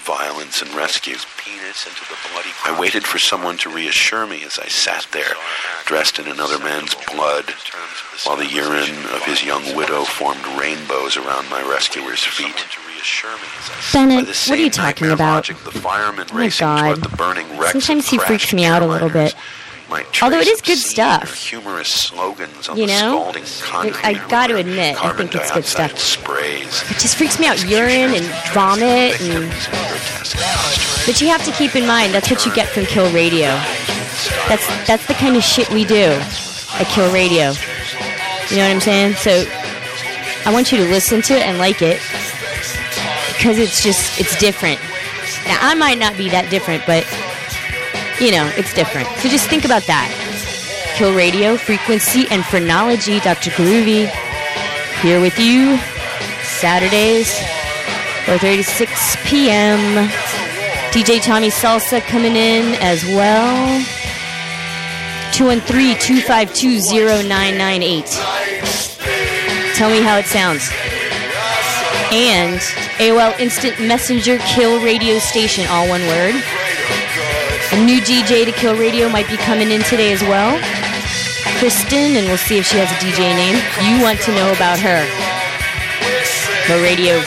violence and rescue. I waited for someone to reassure me as I sat there, dressed in another man's blood, while the urine of his young widow formed rainbows around my rescuer's feet. Bennett, what are you talking about? Logic, the firemen Oh my racing God. toward the burning wrecks Sometimes of he freaks crashed me out a little airliners bit. might Although it trace is good obscene stuff. or humorous slogans on You the know? scalding concrete I got to or admit, I carbon think it's good dioxide stuff. sprays. It just freaks me out. Urine and vomit, and but you have to keep in mind that's what you get from Kill Radio. That's the kind of shit we do at Kill Radio. You know what I'm saying? So I want you to listen to it and like it because it's different. Now I might not be that different, but you know it's different. So just think about that. Kill Radio, Frequency, and Phrenology. Dr. Groovy here with you Saturdays, 4:30 to 6 p.m. DJ Tommy Salsa coming in as well. 213-252-0998. Tell me how it sounds. And AOL Instant Messenger Kill Radio Station, all one word. A new DJ to Kill Radio might be coming in today as well. Kristen, and we'll see if she has a DJ name. You want to know about her. Kill Radio.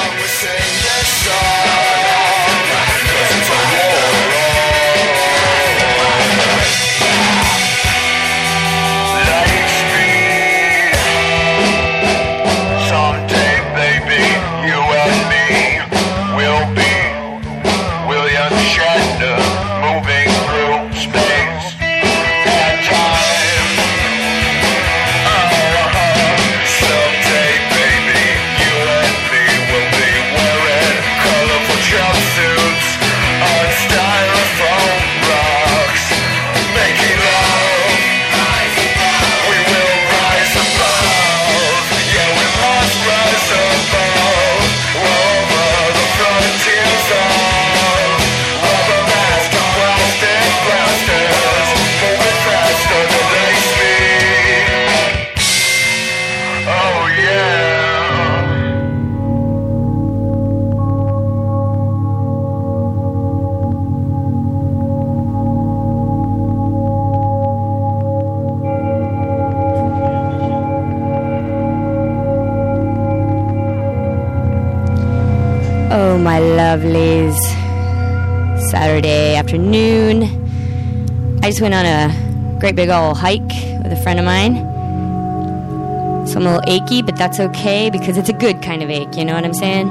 Oh, my lovelies. Saturday afternoon. I just went on a great big old hike with a friend of mine. So I'm a little achy, but that's okay because it's a good kind of ache, you know what I'm saying?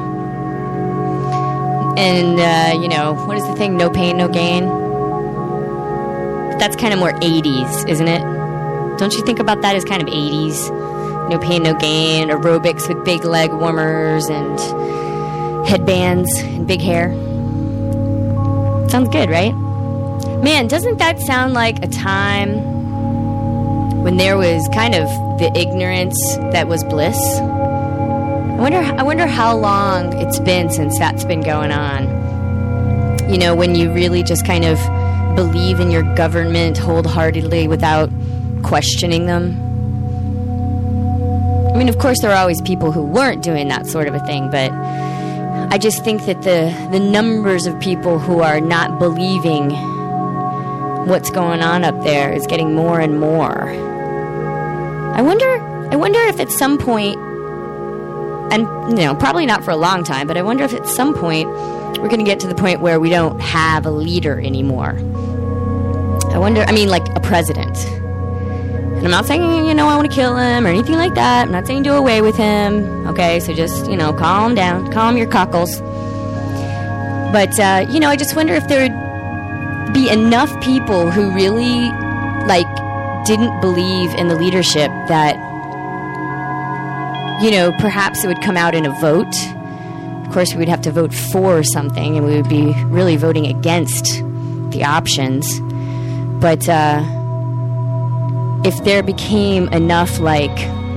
And, you know, what is the thing? No pain, no gain. But that's kind of more 80s, isn't it? Don't you think about that as kind of 80s? No pain, no gain, aerobics with big leg warmers and headbands and big hair. Sounds good, right? Man, doesn't that sound like a time when there was kind of the ignorance that was bliss? I wonder how long it's been since that's been going on. You know, when you really just kind of believe in your government wholeheartedly without questioning them. I mean, of course, there are always people who weren't doing that sort of a thing, but I just think that the numbers of people who are not believing what's going on up there is getting more and more. I wonder if at some point, and you know, probably not for a long time, but I wonder if at some point we're going to get to the point where we don't have a leader anymore. I mean, like a president. And I'm not saying, you know, I want to kill him or anything like that. I'm not saying do away with him. Okay, so just, you know, calm down. Calm your cockles. But, you know, I just wonder if there would be enough people who really, like, didn't believe in the leadership that, you know, perhaps it would come out in a vote. Of course, we would have to vote for something, and we would be really voting against the options. But, if there became enough, like,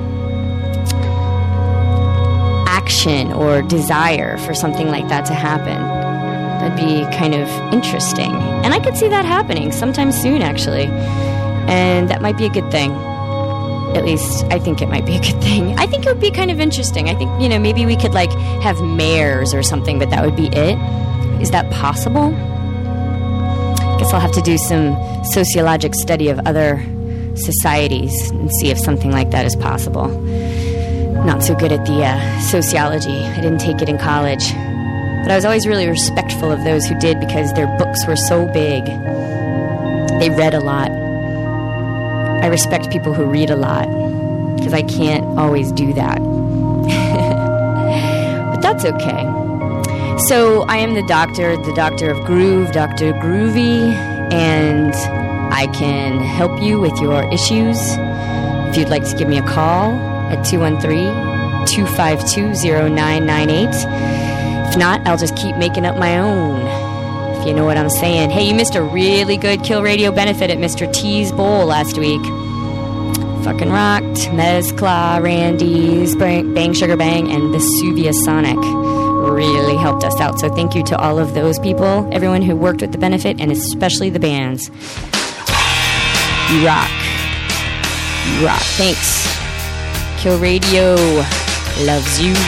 action or desire for something like that to happen, that'd be kind of interesting. And I could see that happening sometime soon, actually. And that might be a good thing. At least, I think it might be a good thing. I think it would be kind of interesting. I think, you know, maybe we could, like, have mayors or something, but that would be it. Is that possible? Guess I'll have to do some sociologic study of other societies and see if something like that is possible. Not so good at the sociology. I didn't take it in college. But I was always really respectful of those who did because their books were so big. They read a lot. I respect people who read a lot because I can't always do that. But that's okay. So I am the doctor of groove, Dr. Groovy, and I can help you with your issues. If you'd like to give me a call at 213-252-0998. If not, I'll just keep making up my own, if you know what I'm saying. Hey, you missed a really good Kill Radio benefit at Mr. T's Bowl last week. Fucking rocked. Mezcla, Randy's, Bang Sugar Bang, and Vesuvius Sonic really helped us out. So thank you to all of those people, everyone who worked with the benefit, and especially the bands. You rock. You rock. Thanks. Kill Radio loves you.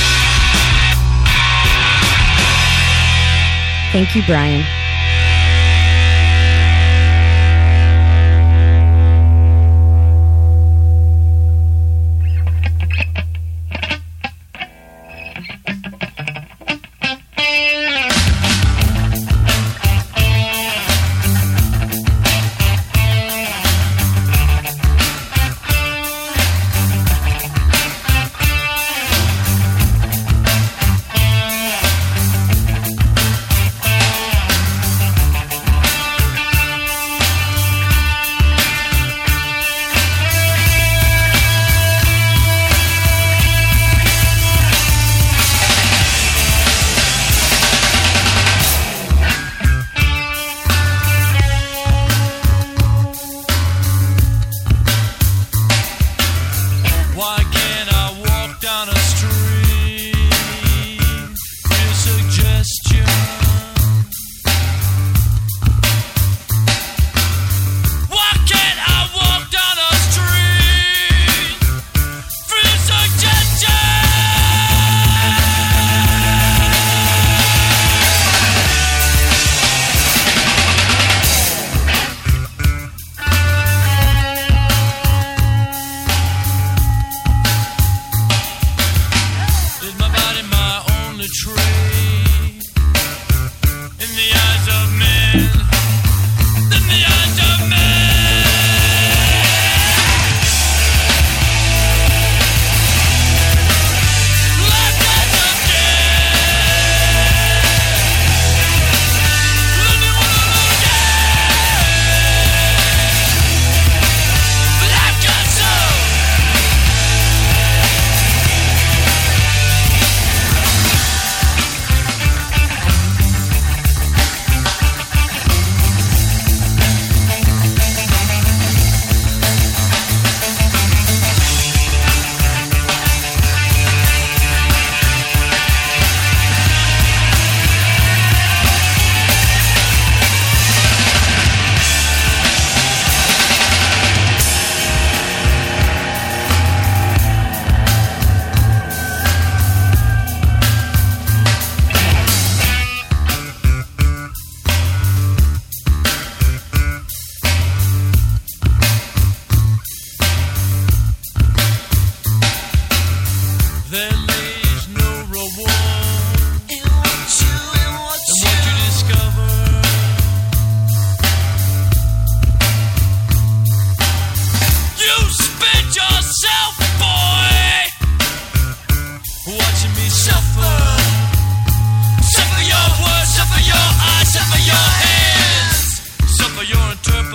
Thank you, Brian.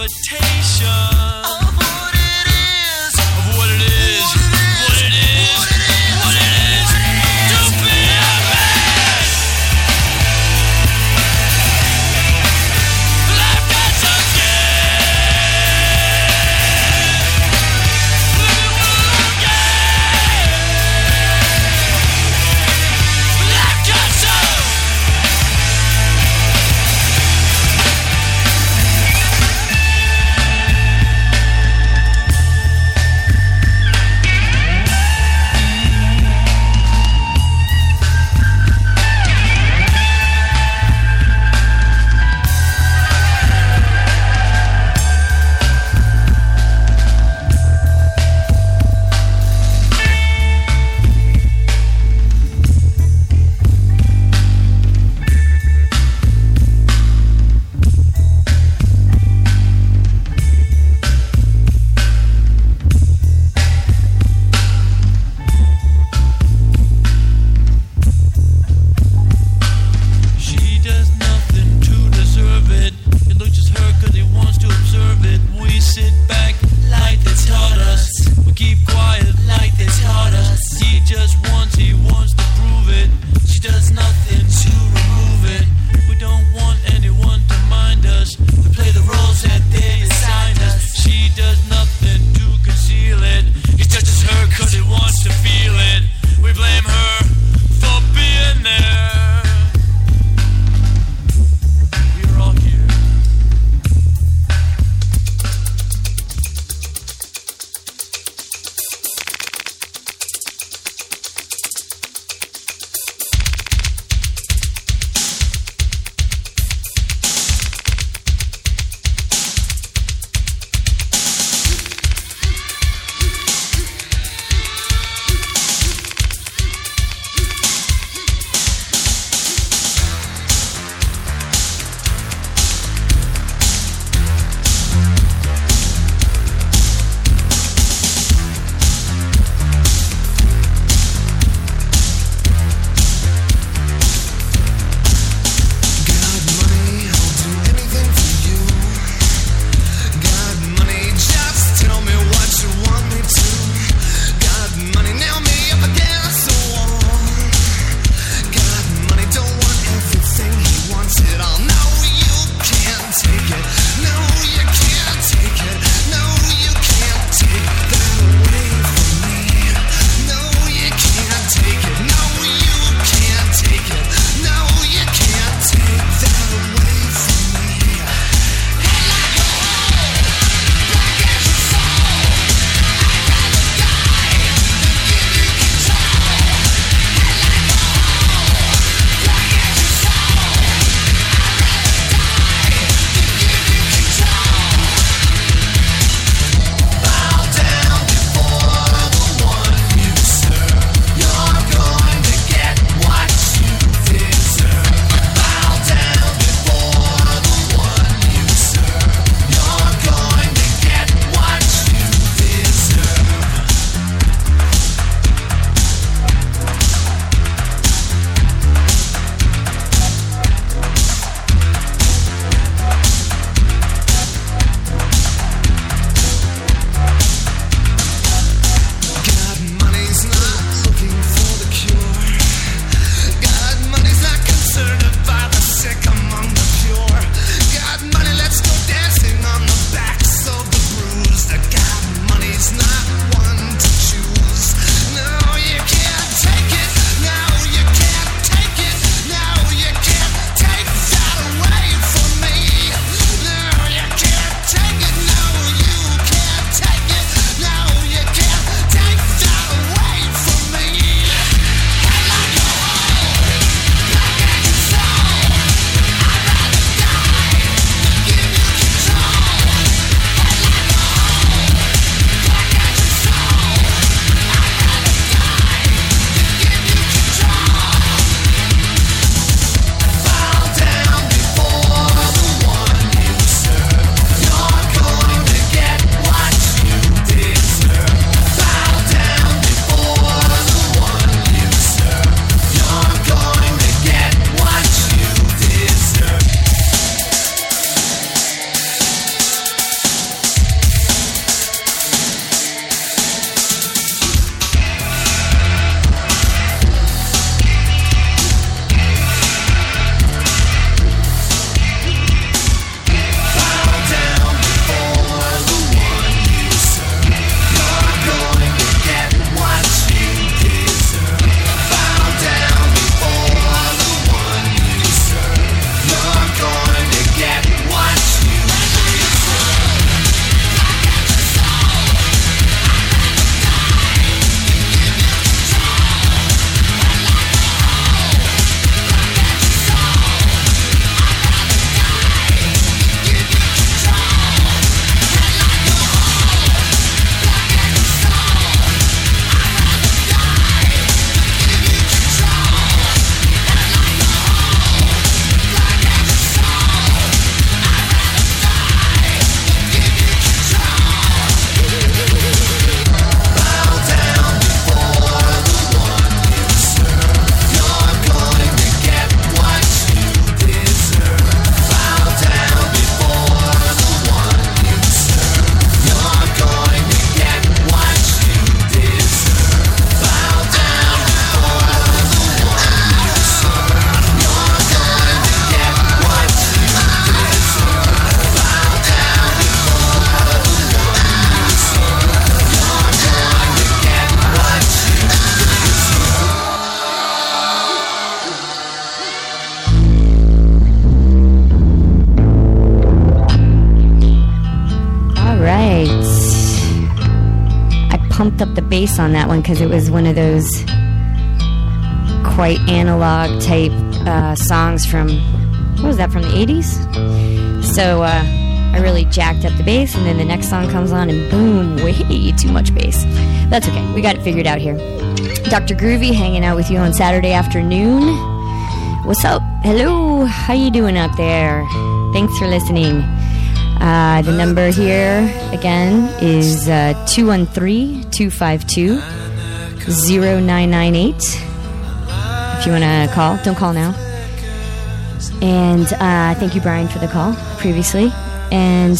invitation of what it is, of what it is, what it is, what it is to be a man. Life got some pumped up the bass on that one because it was one of those quite analog type songs from, what was that, from the 80s? So I really jacked up the bass, and then the next song comes on and boom, way too much bass. That's okay. We got it figured out here. Dr. Groovy hanging out with you on Saturday afternoon. What's up? Hello. How you doing out there? Thanks for listening. The number here, again, is 213-252-0998. If you want to call, don't call now. And thank you, Brian, for the call previously. And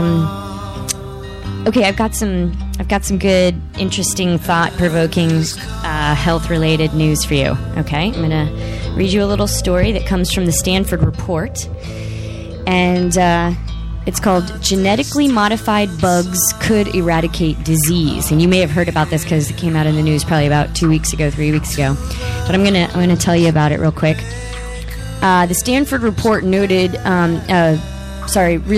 okay, I've got some good, interesting, thought-provoking, health-related news for you. Okay, I'm gonna read you a little story that comes from the Stanford Report, and it's called "Genetically Modified Bugs Could Eradicate Disease." And you may have heard about this because it came out in the news probably about 2 weeks ago, 3 weeks ago. But I'm gonna tell you about it real quick. The Stanford Report noted, this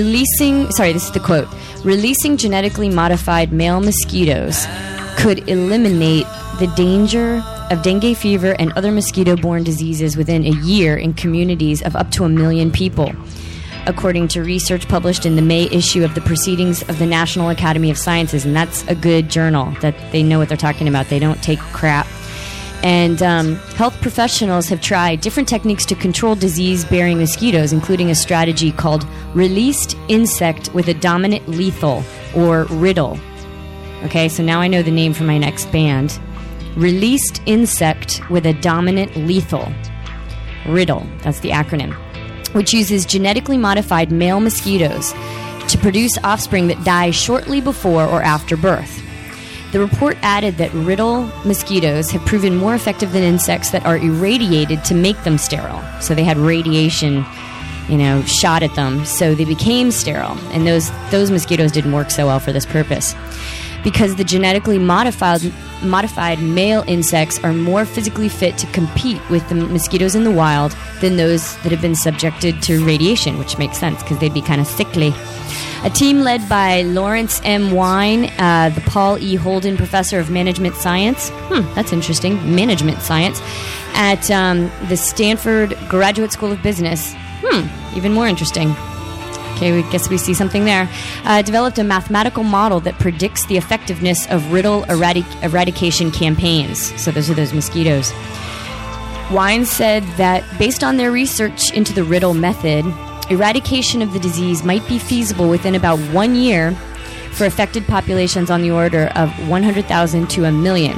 is the quote, releasing genetically modified male mosquitoes could eliminate the danger of dengue fever and other mosquito-borne diseases within a year in communities of up to 1 million people, according to research published in the May issue of the Proceedings of the National Academy of Sciences. And that's a good journal that they know what they're talking about. They don't take crap. And health professionals have tried different techniques to control disease-bearing mosquitoes, including a strategy called released insect with a dominant lethal, or RIDDLE. Okay, so now I know the name for my next band. Released insect with a dominant lethal. RIDDLE, that's the acronym, which uses genetically modified male mosquitoes to produce offspring that die shortly before or after birth. The report added that RIDDLE mosquitoes have proven more effective than insects that are irradiated to make them sterile. So they had radiation, shot at them, so they became sterile. And those mosquitoes didn't work so well for this purpose, because the genetically modified male insects are more physically fit to compete with the mosquitoes in the wild than those that have been subjected to radiation, which makes sense because they'd be kind of sickly. A team led by Lawrence M. Wine, the Paul E. Holden Professor of Management Science, that's interesting, Management Science, at the Stanford Graduate School of Business, even more interesting. Okay, we guess we see something there. Developed a mathematical model that predicts the effectiveness of RIDDLE eradication campaigns. So those are those mosquitoes. Wine said that based on their research into the RIDDLE method, eradication of the disease might be feasible within about 1 year for affected populations on the order of 100,000 to 1 million.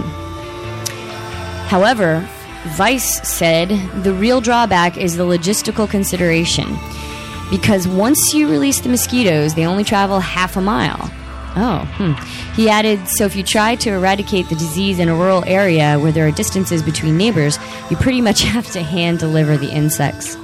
However, Vice said the real drawback is the logistical consideration, because once you release the mosquitoes, they only travel half a mile. He added, so if you try to eradicate the disease in a rural area where there are distances between neighbors, you pretty much have to hand deliver the insects.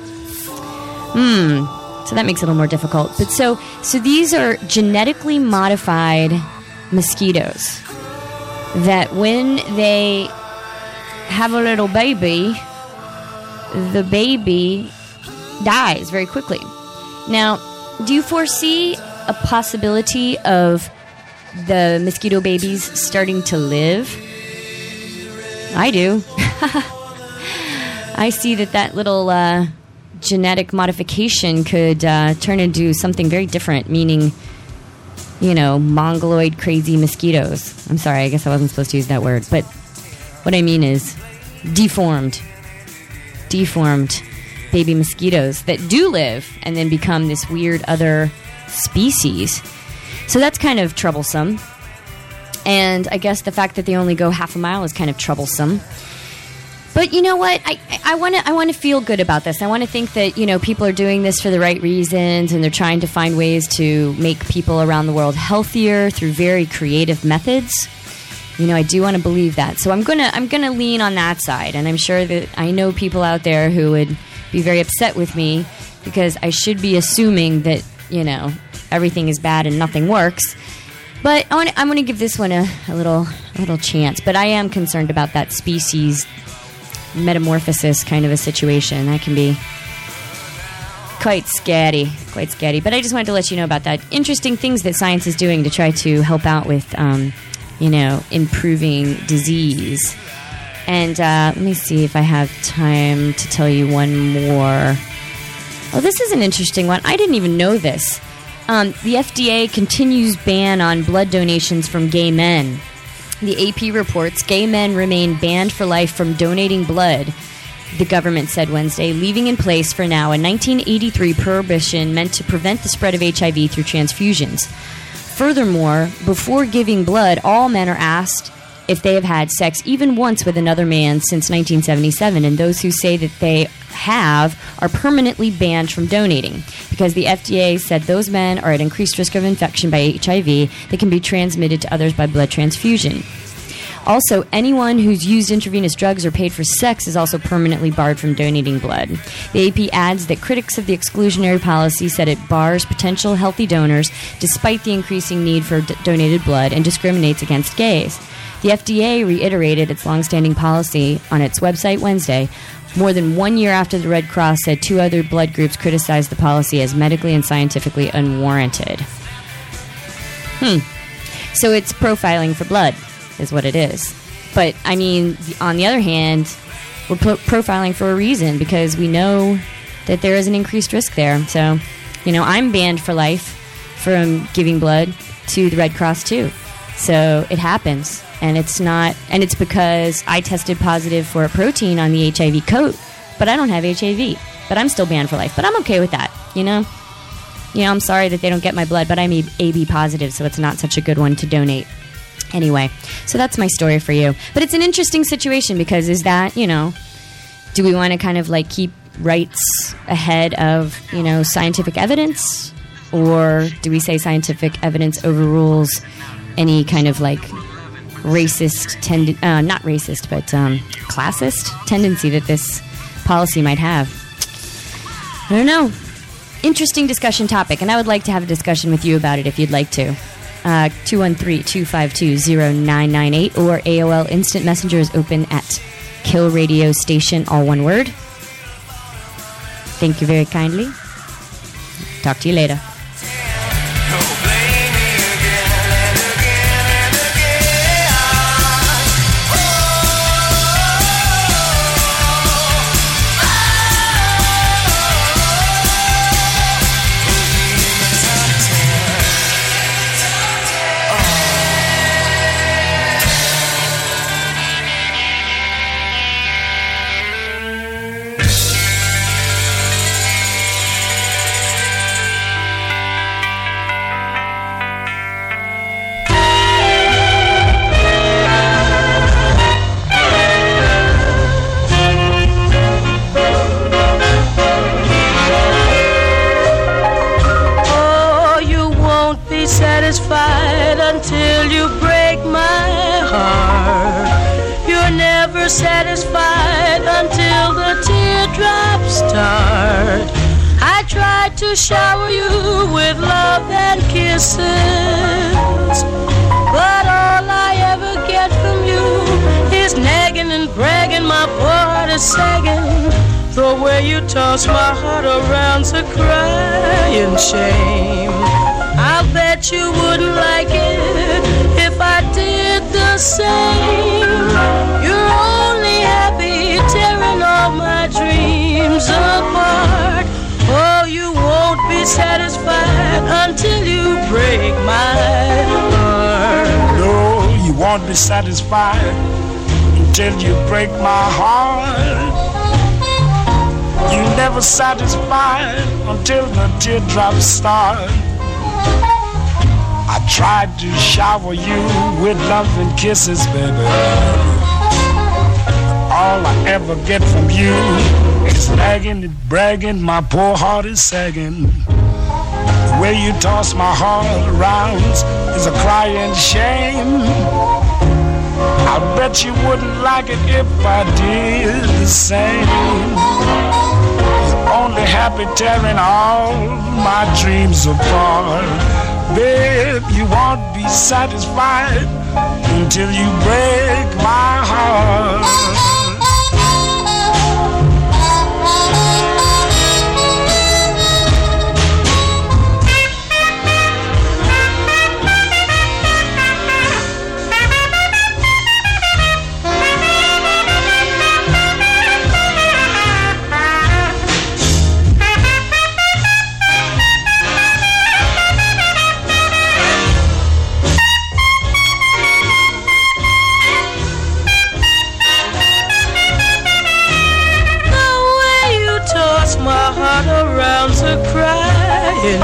So that makes it a little more difficult. But so these are genetically modified mosquitoes that when they have a little baby, the baby dies very quickly. Now, do you foresee a possibility of the mosquito babies starting to live? I do. I see that little genetic modification could turn into something very different, meaning, mongoloid crazy mosquitoes. I'm sorry, I guess I wasn't supposed to use that word, but what I mean is deformed baby mosquitoes that do live and then become this weird other species. So that's kind of troublesome. And I guess the fact that they only go half a mile is kind of troublesome. But you know what? I want to feel good about this. I want to think that, people are doing this for the right reasons, and they're trying to find ways to make people around the world healthier through very creative methods. I do want to believe that. So I'm gonna lean on that side, and I'm sure that I know people out there who would be very upset with me because I should be assuming that, everything is bad and nothing works. But I'm going to give this one a little chance. But I am concerned about that species metamorphosis kind of a situation. That can be quite scary. But I just wanted to let you know about that. Interesting things that science is doing to try to help out with improving disease. And let me see if I have time to tell you one more. Oh, this is an interesting one. I didn't even know this. The FDA continues ban on blood donations from gay men. The AP reports gay men remain banned for life from donating blood, the government said Wednesday, leaving in place for now a 1983 prohibition meant to prevent the spread of HIV through transfusions. Furthermore, before giving blood, all men are asked if they have had sex even once with another man since 1977, and those who say that they have are permanently banned from donating because the FDA said those men are at increased risk of infection by HIV that can be transmitted to others by blood transfusion. Also, anyone who's used intravenous drugs or paid for sex is also permanently barred from donating blood. The AP adds that critics of the exclusionary policy said it bars potential healthy donors despite the increasing need for donated blood and discriminates against gays. The FDA reiterated its longstanding policy on its website Wednesday, more than 1 year after the Red Cross said two other blood groups criticized the policy as medically and scientifically unwarranted. So it's profiling for blood, is what it is. But, I mean, on the other hand, we're profiling for a reason because we know that there is an increased risk there. So, I'm banned for life from giving blood to the Red Cross, too. So it happens. And it's because I tested positive for a protein on the HIV coat, but I don't have HIV. But I'm still banned for life. But I'm okay with that, I'm sorry that they don't get my blood, but I'm AB positive, so it's not such a good one to donate. Anyway, so that's my story for you. But it's an interesting situation because is that, do we want to kind of keep rights ahead of, scientific evidence? Or do we say scientific evidence overrules any kind of racist, not racist, but classist tendency that this policy might have? I don't know. Interesting discussion topic, and I would like to have a discussion with you about it if you'd like to. 213-252-0998 or AOL Instant Messenger is open at Kill Radio Station, all one word. Thank you very kindly. Talk to you later. Satisfied until you break my heart. You're never satisfied until the teardrops start. I tried to shower you with love and kisses, but all I ever get from you is nagging and bragging. My poor heart is sagging. The way you toss my heart around's a crying shame. I'll bet you wouldn't like it if I did the same. You're only happy tearing all my dreams apart. Oh, you won't be satisfied until you break my heart. No, you won't be satisfied until you break my heart. You never satisfied until the teardrops start. I tried to shower you with love and kisses, baby. All I ever get from you is nagging and bragging. My poor heart is sagging. The way you toss my heart around is a crying shame. I bet you wouldn't like it if I did the same. You're only happy tearing all my dreams apart. Babe, you won't be satisfied until you break my heart.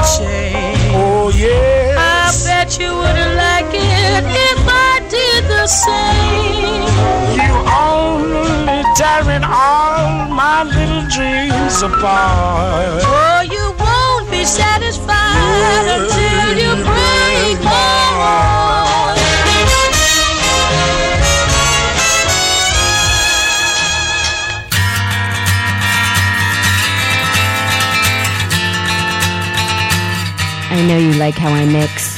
shame. Oh, yes. I bet you wouldn't like it if I did the same. You only tearing all my little dreams apart. Oh, you won't be satisfied until you break my heart. I know you like how I mix.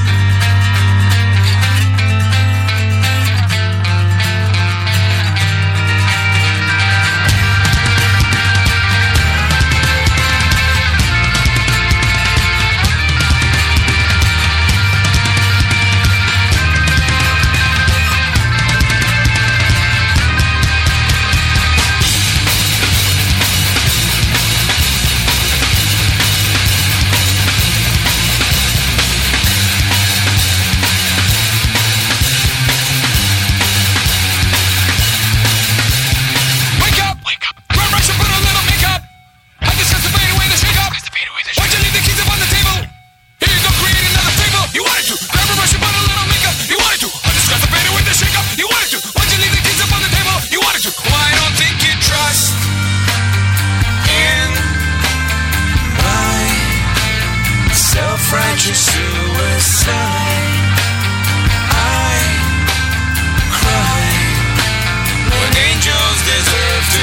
Self-righteous suicide. I cry when angels deserve to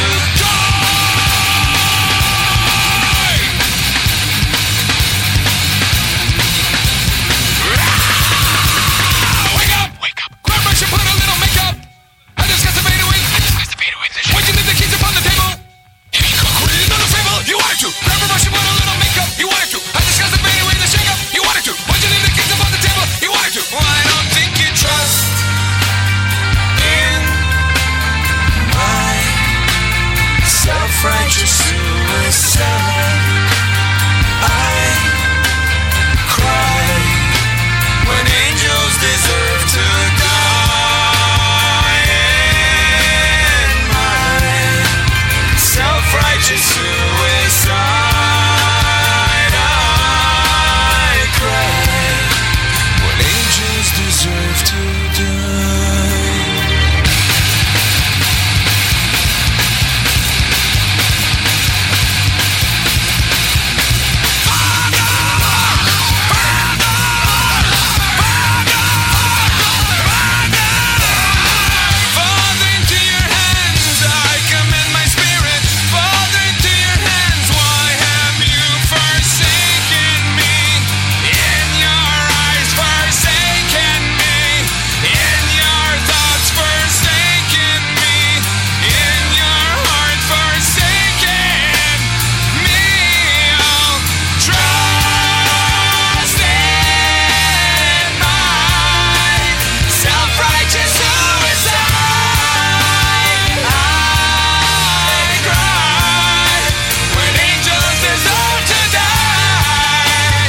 die. Wake up! Grab brush and put a little makeup. I discussed the fade away. Why'd you leave the keys upon the table? You could create another fable. You wanted to. Grab a brush and put a little makeup. You wanted to. I discussed the fade away. You wanted to. Why'd you leave the keys upon the table? You wanted to. Well, I don't think you trust in my self-righteous suicide. I cry when angels deserve to die. In my self-righteous suicide. Deserve to Father, into your hands I commend my spirit. Father, into your hands, why have you forsaken me? In your eyes forsaken me. In your thoughts forsaken me. In your heart forsaken me. I'll trust in my self-righteous suicide. I cry when angels deserve to die.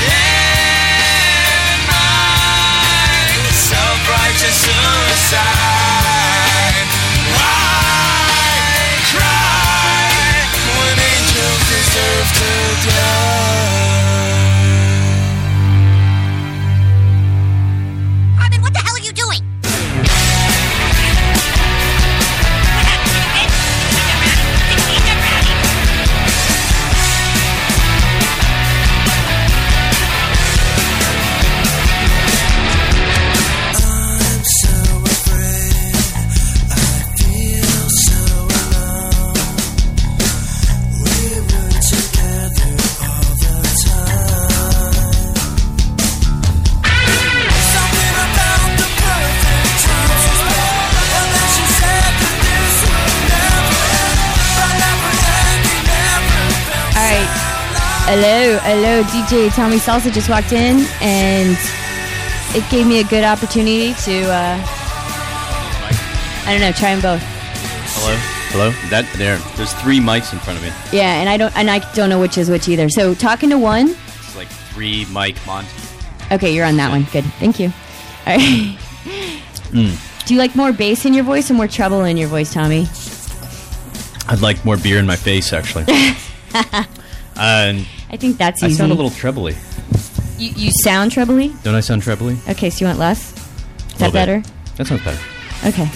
In my self-righteous suicide. I cry when angels deserve to die. Armin, what the hell are you doing? I'm so afraid, I feel so alone. We were together all the time. Something about the perfect time, and then she said that this would never end. But never ending, never felt. All right. Hello, DJ Tommy Salsa just walked in, and it gave me a good opportunity to, I don't know, try them both. Hello. There's 3 mics in front of me. Yeah, and I don't know which is which either. So talking to one. It's like 3 mic Monty. Okay, you're on that one. Good. Thank you. All right. Do you like more bass in your voice or more treble in your voice, Tommy? I'd like more beer in my face, actually. And I think that's I easy. sound a little trebly. You sound trebly? Don't I sound trebly? Okay, so you want less? Is Little that bit. better? That sounds better. Okay.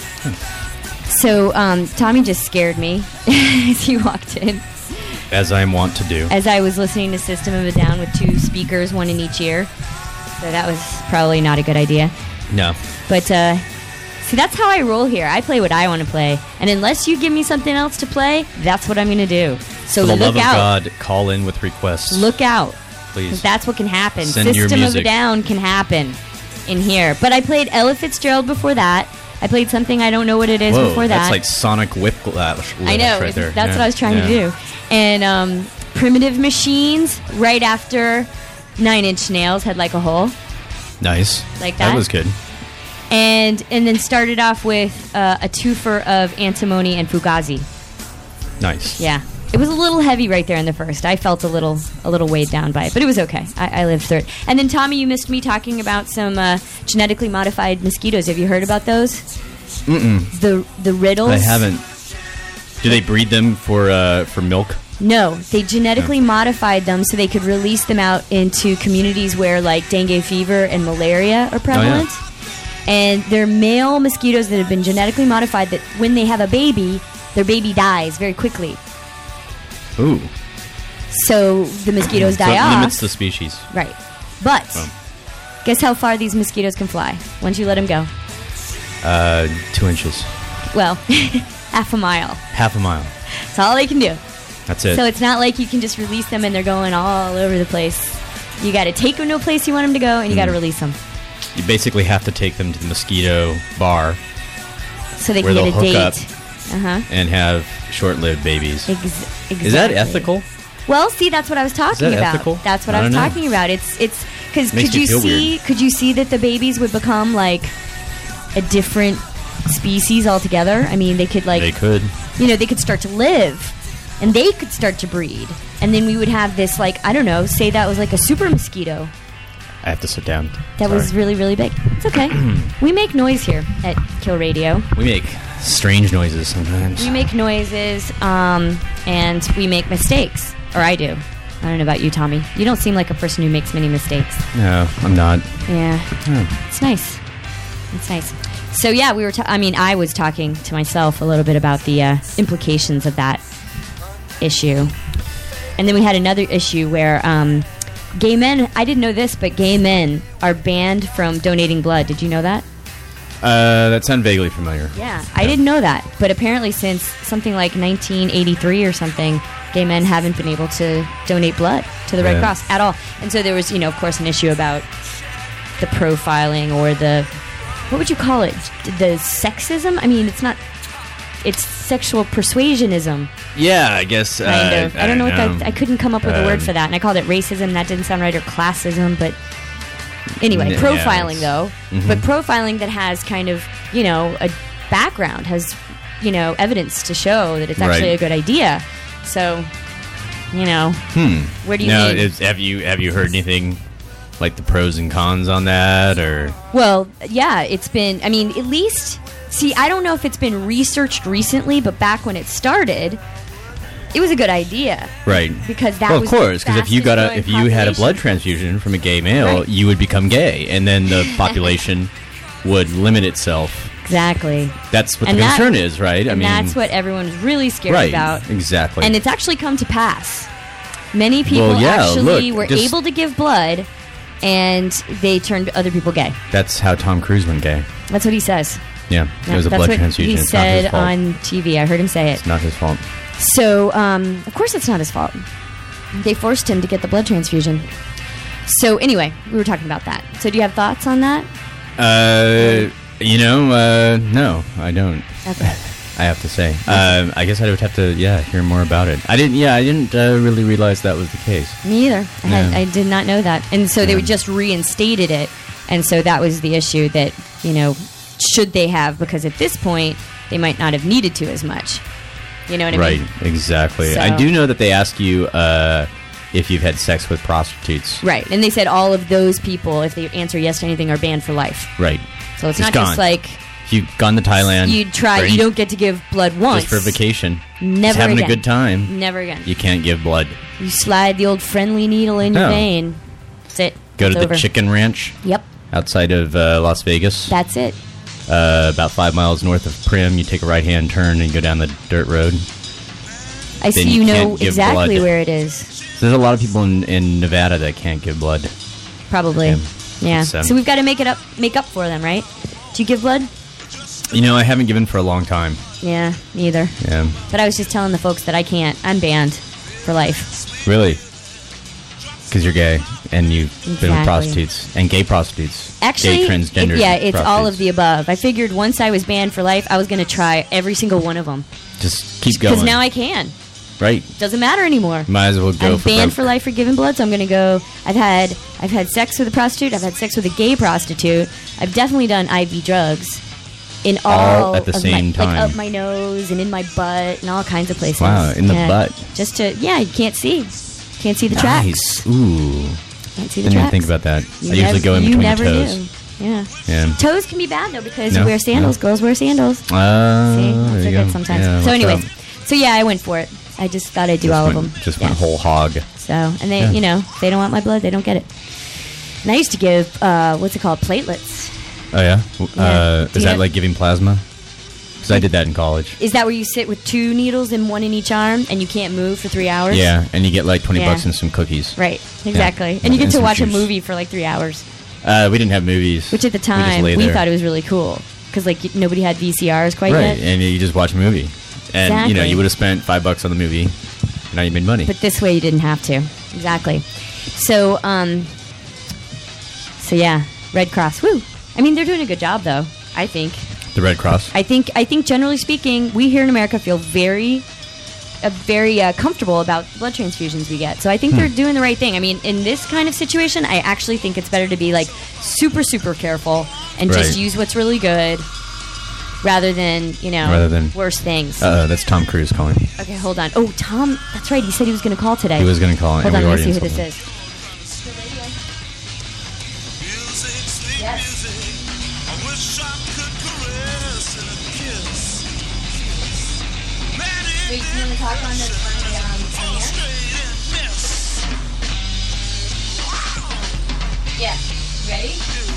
So Tommy just scared me as he walked in. As I am wont to do. As I was listening to System of a Down with 2 speakers, one in each ear. So that was probably not a good idea. No. But, see, that's how I roll here. I play what I want to play. And unless you give me something else to play, that's what I'm going to do. So For the look love out. of God, call in with requests. Look out. Please. 'Cause that's what can happen. Send your System of a music. Down can happen in here. But I played Ella Fitzgerald before that. I played something I don't know what it is Whoa, before that. that's like Sonic Whiplash. I know. Right there. That's Yeah. what I was trying to do. And Primitive Machines, right after 9 Inch Nails had like a hole. Nice. Like that? That was good. And then started off with a twofer of Antimony and Fugazi. Nice. Yeah. It was a little heavy right there in the first. I felt a little weighed down by it, but it was okay. I lived through it. And then, Tommy, you missed me talking about some genetically modified mosquitoes. Have you heard about those? Mm-mm. The riddles? I haven't. Do they breed them for milk? No, they genetically modified them so they could release them out into communities where, like, dengue fever and malaria are prevalent. And they're male mosquitoes that have been genetically modified that when they have a baby, their baby dies very quickly. Ooh. So the mosquitoes die so it off. limits the species. Right. But guess how far these mosquitoes can fly once you let them go? 2 inches. Well, half a mile. Half a mile. That's all they can do. That's it. So it's not like you can just release them and they're going all over the place. You got to take them to a place you want them to go, and you got to release them. You basically have to take them to the mosquito bar So they where can they'll get a hook date. up and have short-lived babies. Exactly. Is that ethical? Well, see, that's what I was talking that about. ethical? That's what I I was don't know. talking about. It's because Makes could me you feel see weird. could you see that the babies would become like a different species altogether? I mean, they could like They could. they could start to live, and they could start to breed, and then we would have this like I don't know, say that was like a super mosquito I have to sit down. that Sorry. was really really big. It's okay. We make noise here at Kill Radio. We make strange noises sometimes. We make noises, and we make mistakes, or I do. I don't know about you, Tommy. You don't seem like a person who makes many mistakes. No, I'm not. Yeah, Oh. it's nice. It's nice. So yeah, we were. I was talking to myself a little bit about the implications of that issue, and then we had another issue where gay men. I didn't know this, but gay men are banned from donating blood. Did you know that? That sounds vaguely familiar. Yeah, I didn't know that. But apparently, since something like 1983 or something, gay men haven't been able to donate blood to the Red Yeah. Cross at all. And so there was, of course, an issue about the profiling or the, what would you call it? The sexism? I mean, it's not, it's sexual persuasionism, Yeah, I guess. kind of. I don't know what know. that, I couldn't come up with a word for that. And I called it racism. That didn't sound right, or classism, but anyway, Yeah, profiling it's- though. But profiling that has kind of, a background, has, evidence to show that it's actually Right. a good idea. So, where do you Now, think? have you heard anything like the pros and cons on that, or Well, yeah, it's been, at least, see, I don't know if it's been researched recently, but back when it started, it was a good idea. right? Because that Well, of was course, because if you had a blood population. transfusion from a gay male, Right. you would become gay, and then the population would limit itself. Exactly. That's what And the that- concern is, right? And that's what everyone's really scared right, about. exactly. And it's actually come to pass. Many people Well, yeah, actually look, were just- able to give blood, and they turned other people gay. That's how Tom Cruise went gay. That's what he says. Yeah, it was a That's blood what transfusion. he It's not his said fault. on TV. I heard him say it. It's not his fault. So, of course, it's not his fault. They forced him to get the blood transfusion. So, anyway, we were talking about that. So, do you have thoughts on that? No, I don't. Okay. I have to say. I guess I would have to, hear more about it. I didn't really realize that was the case. Me either. Yeah. I did not know that. And so they just reinstated it. And so that was the issue that, should they have? Because at this point, they might not have needed to as much. You know what I Right, mean? exactly. So- I do know that they ask you if you've had sex with prostitutes. Right. And they said all of those people, if they answer yes to anything, are banned for life. Right. So it's Just not just gone. like If you've gone to Thailand, you'd try. You don't get to give blood once. Just for vacation. Never just having again. a good time. Never again. You can't give blood. You slide the old friendly needle in your No. vein. That's it. Go It's to the over. Chicken Ranch. Yep. Outside of Las Vegas. That's it. About 5 miles north of Primm, you take a right-hand turn and go down the dirt road. I Then see you you know can't give exactly blood. where it is. So there's a lot of people in Nevada that can't give blood. Probably. Yeah. It's, So we've got to make up for them, right? Do you give blood? You know, I haven't given for a long time. Yeah, neither. Yeah. But I was just telling the folks that I can't. I'm banned for life. Really? Because you're gay and you've been with Exactly. prostitutes and gay prostitutes. Actually, gay transgender it's all of prostitutes. the above. I figured once I was banned for life, I was going to try every single one of them. Just keep going. Because now I can. Right. Doesn't matter anymore. Might as well go I'm for banned broke. for life for giving blood, so I'm going to go. I've had sex with a prostitute. I've had sex with a gay prostitute. I've definitely done IV drugs in all at the of same my, time. like up my nose and in my butt and all kinds of places. Wow, in the Yeah. butt. Just to you can't see the tracks. Nice. Ooh. Can't see the Didn't even tracks. think about that. You I usually nev- go in you between never the toes. do. Yeah. Yeah. Toes can be bad though because No? you wear sandals. No. Girls wear sandals. See, There that's you a go. good sometimes. Yeah, so, watch anyways, out. so yeah, I went for it. I just thought I'd do Just all went- of them. Just Yeah. went whole hog. So, and they, Yeah. if they don't want my blood, they don't get it. And I used to give, what's it called, platelets. Oh, yeah? Yeah. Do Is you that know- like giving plasma? Because I did that in college. Is that where you sit with 2 needles and 1 in each arm, and you can't move for 3 hours? Yeah, and you get like 20 Yeah. bucks and some cookies. Right, exactly. Yeah. And you get And to some watch a juice. movie for like 3 hours, We didn't have movies. which at the just time lay we there. thought it was really cool because like nobody had VCRs quite Right, yet. and you just watch a movie. And, Exactly. you would have spent $5 on the movie. Now you made money. But this way you didn't have to. Exactly. So, so yeah, Red Cross. Woo! I mean, they're doing a good job, though. I think. The Red Cross? I think generally speaking, we here in America feel very comfortable about blood transfusions we get. So I think they're doing the right thing. I mean, in this kind of situation, I actually think it's better to be like super, super careful and just Right. use what's really good rather than, worse things. Uh-oh, that's Tom Cruise calling. Okay, hold on. Oh, Tom, that's right. He said he was going to call today. He was going to call, Hold and on, we let me already see who this insulted is. Wait, you want to talk on the Yeah. Ready?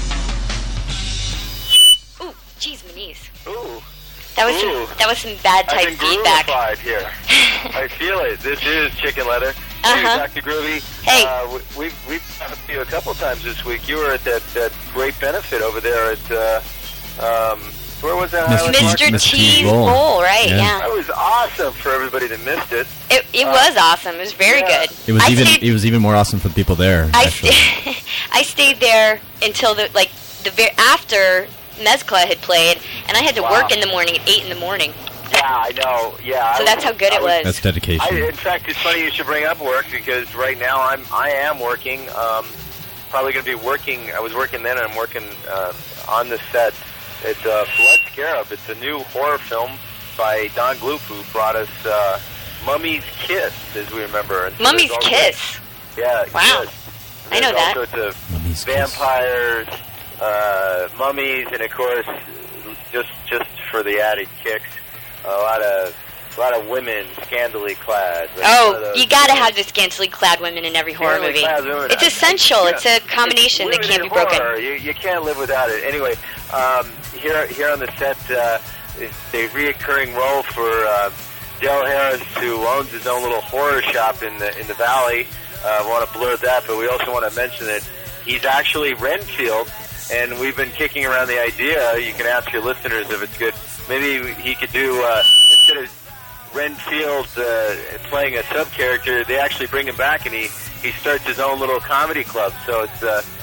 Ooh, jeez, my knees. Ooh. That was some bad I've type been feedback. groovified here. I feel it. This is Chicken Leather. Uh-huh. Hey, Dr. Groovy. Hey. We've talked to you a couple times this week. You were at that great benefit over there at, where was that? Highland Park? Mr. Mr. T's T's Bowl. Bowl, right? Yeah. Yeah. That was awesome for everybody that missed it. It was awesome. It was very yeah. good. It was even more awesome for the people there. I actually. I stayed there until after Mezcla had played, and I had to Wow. work in the morning at 8 in the morning. Yeah, I know. Yeah. So that's how good it was. That's dedication. In fact, it's funny you should bring up work because right now I am working. Probably going to be working. I was working then, and I'm working on the set. It's Blood Scarab. It's a new horror film by Don Gloop, who brought us Mummy's Kiss, as we remember. And so Mummy's there's also- Kiss. Yeah. Wow. Kiss. I know There's that. all sorts of Mummy's Kiss. vampires, mummies, and of course, just for the added kicks, a lot of women scantily clad. Like one of those- You gotta have the scantily clad women in every horror Scantily movie. clad women. It's essential. Yeah. It's a combination that Women can't in be broken. horror. You can't live without it. Anyway, here on the set, it's a reoccurring role for Dale Harris, who owns his own little horror shop in the valley. I want to blur that, but we also want to mention that he's actually Renfield, and we've been kicking around the idea. You can ask your listeners if it's good. Maybe he could do instead of Renfield playing a sub character, they actually bring him back, and he starts his own little comedy club. So it's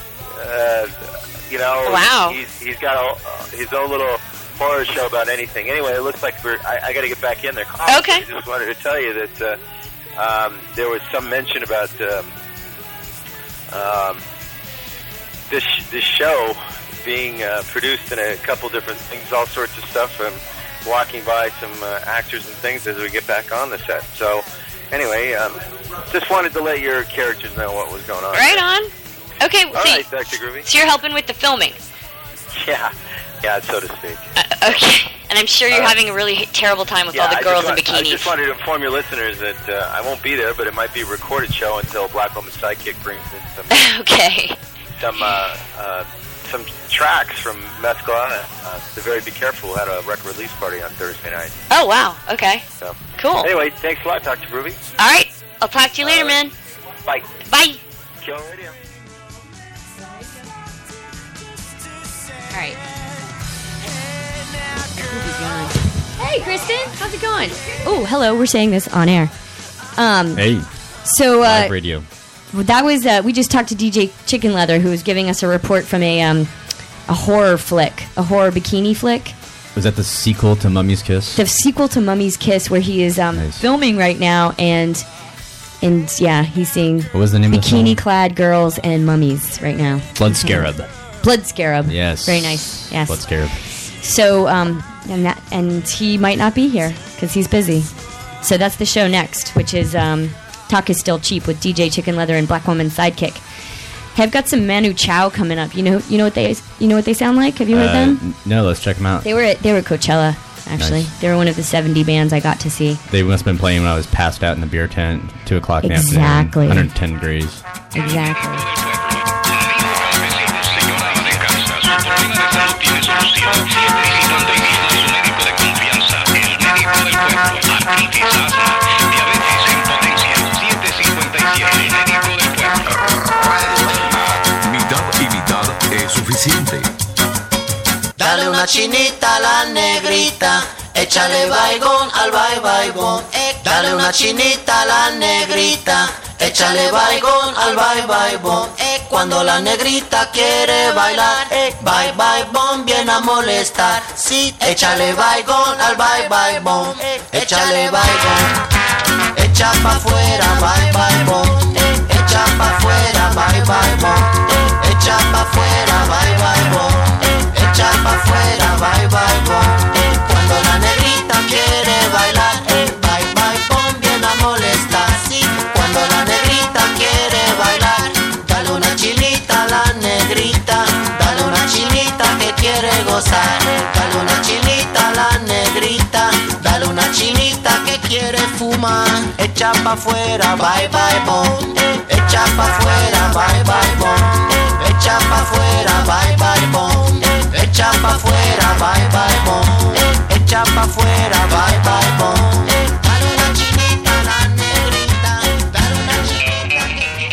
Wow. he's got his own little horror show about anything. Anyway, it looks like I got to get back in there. Okay. I just wanted to tell you that there was some mention about this show being produced in a couple different things, all sorts of stuff. I'm walking by some actors and things as we get back on the set. So anyway, just wanted to let your characters know what was going on. Right on. Okay, All right, Dr. Groovy. so you're helping with the filming. Yeah. Yeah, so to speak. Okay. And I'm sure you're having a really terrible time with all the girls in bikinis. I just wanted to inform your listeners that I won't be there, but it might be a recorded show until Black Woman Sidekick brings in some tracks from Mescla. The Very Be Careful had a record release party on Thursday night. Oh, wow. Okay. So, cool. Anyway, thanks a lot, Dr. Groovy. All right. I'll talk to you later, man. Bye. Bye. Kill Radio. All right. Hey, Kristen. How's it going? Oh, hello. We're saying this on air. Hey. So, live radio. That was we just talked to DJ Chicken Leather, who was giving us a report from a horror flick, a horror bikini flick. Was that the sequel to Mummy's Kiss? The sequel to Mummy's Kiss, where he is filming right now, and yeah, he's seeing what was the name bikini-clad girls and mummies right now. Blood Scarab. Blood Scarab. Yes. Very nice. Yes. Blood Scarab. So, and he might not be here because he's busy. So that's the show next, which is Talk Is Still Cheap with DJ Chicken Leather and Black Woman Sidekick. Hey, I've got some Manu Chao coming up. You know what they sound like? Have you heard them? No, let's check them out. They were at Coachella, actually. Nice. They were one of the 70 bands I got to see. They must have been playing when I was passed out in the beer tent, 2 o'clock in the afternoon. Exactly. 110 degrees. Exactly. Dale una chinita a la negrita, échale baigón al baigón. Dale una chinita a la negrita, échale baigón al baigón. Cuando la negrita quiere bailar, baigón viene a molestar. Sí, échale baigón al baigón, échale baigón. Echa pa' fuera, baigón. Echa pa' fuera, baigón. Echa pa' fuera, baigón. Echa pa' fuera, baigón. Cuando la negrita quiere bailar, baigón viene a molestar. Sí, cuando la negrita quiere bailar, dale una chinita a la negrita, dale una chinita que quiere gozar. Dale una chinita a la negrita, dale una chinita que quiere fumar. Echa pa' fuera, baigón. Echa pa' fuera, baigón. Echa pa' fuera, baigón. Echa pa' fuera, baigón. Echa pa' fuera, baigón. Dale una chinita a la negrita, dale una chinita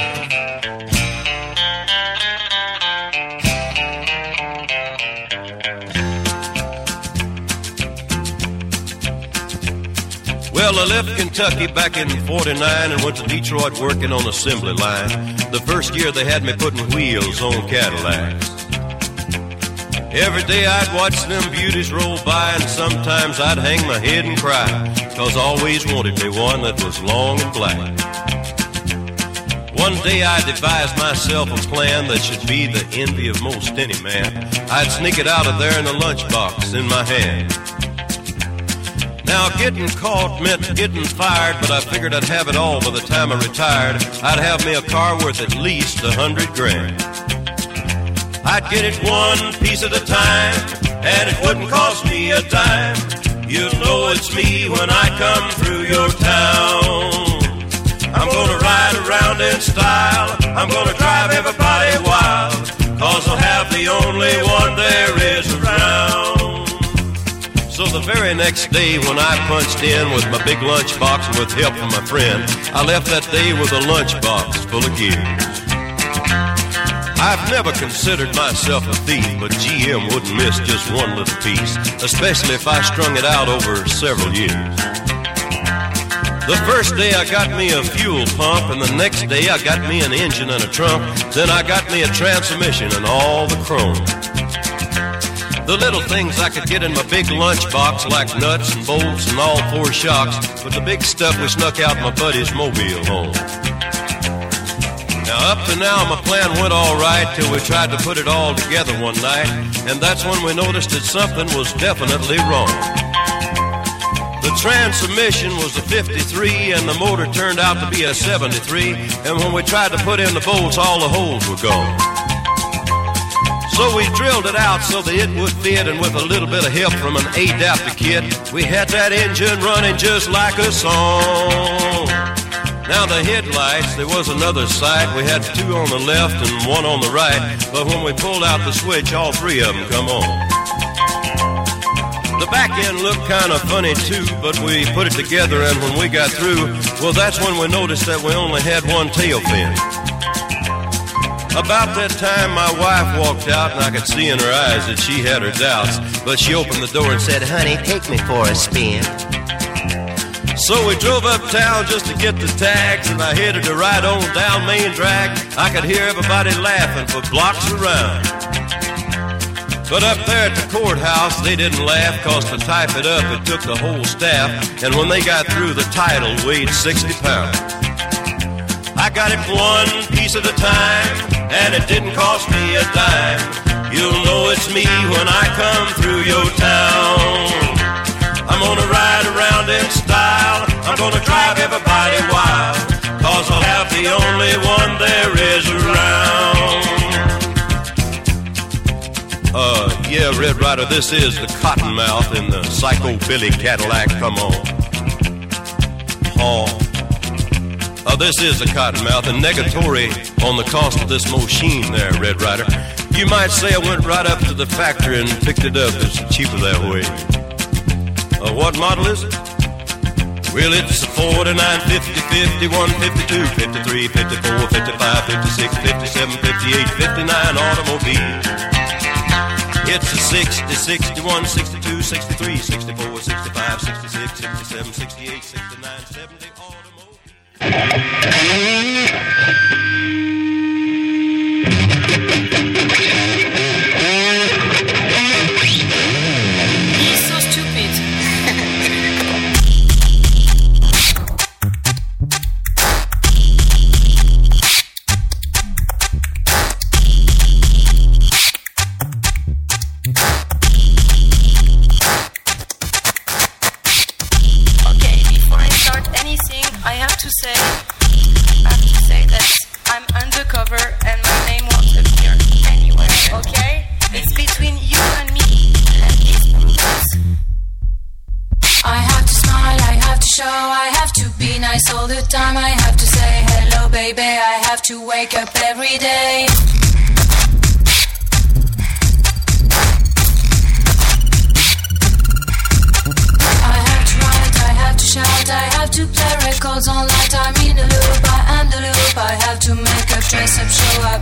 Well, I left Kentucky back in 49 and went to Detroit working on assembly line. The first year they had me putting wheels on Cadillacs. Every day I'd watch them beauties roll by, and sometimes I'd hang my head and cry, 'cause I always wanted me one that was long and black. One day I devised myself a plan that should be the envy of most any man. I'd sneak it out of there in a lunchbox in my hand. Now getting caught meant getting fired, but I figured I'd have it all by the time I retired. I'd have me a car worth at least $100 grand. I'd get it one piece at a time, and it wouldn't cost me a dime. You'll know it's me when I come through your town. I'm gonna ride around in style, I'm gonna drive everybody wild, 'cause I'll have the only one there is around. So the very next day when I punched in with my big lunchbox and with help from my friend, I left that day with a lunchbox full of gears. I've never considered myself a thief, but GM wouldn't miss just one little piece, especially if I strung it out over several years. The first day I got me a fuel pump, and the next day I got me an engine and a trunk, then I got me a transmission and all the chrome. The little things I could get in my big lunchbox, like nuts and bolts and all 4 shocks, but the big stuff we snuck out my buddy's mobile home. Now up to now my plan went all right till we tried to put it all together one night, and that's when we noticed that something was definitely wrong. The transmission was a 53 and the motor turned out to be a 73, and when we tried to put in the bolts all the holes were gone. So we drilled it out so that it would fit, and with a little bit of help from an adapter kit, we had that engine running just like a song. Now the headlights, there was another sight. We had two on the left and one on the right, but when we pulled out the switch, all three of them come on. The back end looked kind of funny too, but we put it together, and when we got through, well, that's when we noticed that we only had one tail fin. About that time, my wife walked out, and I could see in her eyes that she had her doubts, but she opened the door and said, "Honey, take me for a spin." So we drove uptown just to get the tags, and I headed to ride on down Main Drag. I could hear everybody laughing for blocks around. But up there at the courthouse, they didn't laugh, 'cause to type it up, it took the whole staff, and when they got through, the title weighed 60 pounds. I got it one piece at a time, and it didn't cost me a dime. You'll know it's me when I come through your town. I'm gonna ride around in style, I'm gonna drive everybody wild, 'cause I'll have the only one there is around. Yeah, Red Rider, this is the Cottonmouth in the Psycho Billy Cadillac, come on. This is the Cottonmouth, and negatory on the cost of this machine there, Red Rider. You might say I went right up to the factory and picked it up. It's cheaper that way. What model is it? Well, it's a 49, 50, 51, 52, 53, 54, 55, 56, 57, 58, 59 automobile. It's a 60, 61, 62, 63, 64, 65, 66, 67, 68, 69, 70 automobile. He's so stupid. Okay, before I start anything, I have to say that I'm undercover and my name won't appear anywhere, okay? It's between you and me and these moves. I have to smile, I have to show, I have to be nice all the time. I have to say hello, baby, I have to wake up every day. I have to write, I have to shout, I have to play records all night. I'm in the loop, I am the loop. I have to make up, dress up, show up.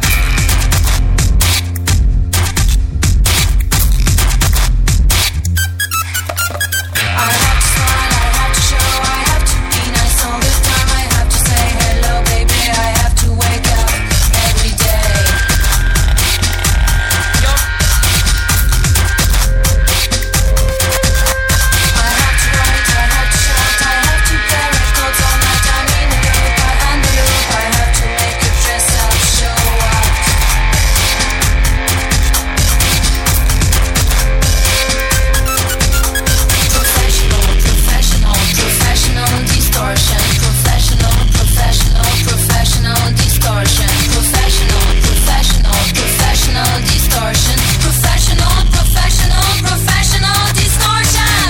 I have to smile, I have to show, I have to be nice all the time. I have to say hello, baby, I have to wake up every day. I have to write, I have to shout, I have to play records all night. I'm in the loop, I am the loop. I have to make up, dress up, show up. Professional distortion. Professional distortion. Professional distortion. Professional distortion.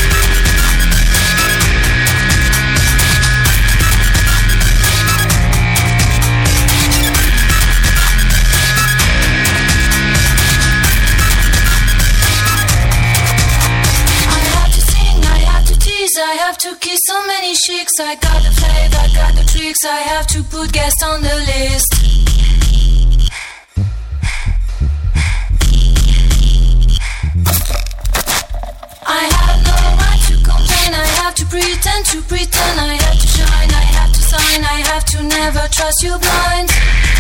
I have to kiss so many chicks. I got the flavor, I got the tricks. I have to put guests on the list. I have no right to complain. I have to pretend. I have to shine, I have to sign. I have to never trust you blind.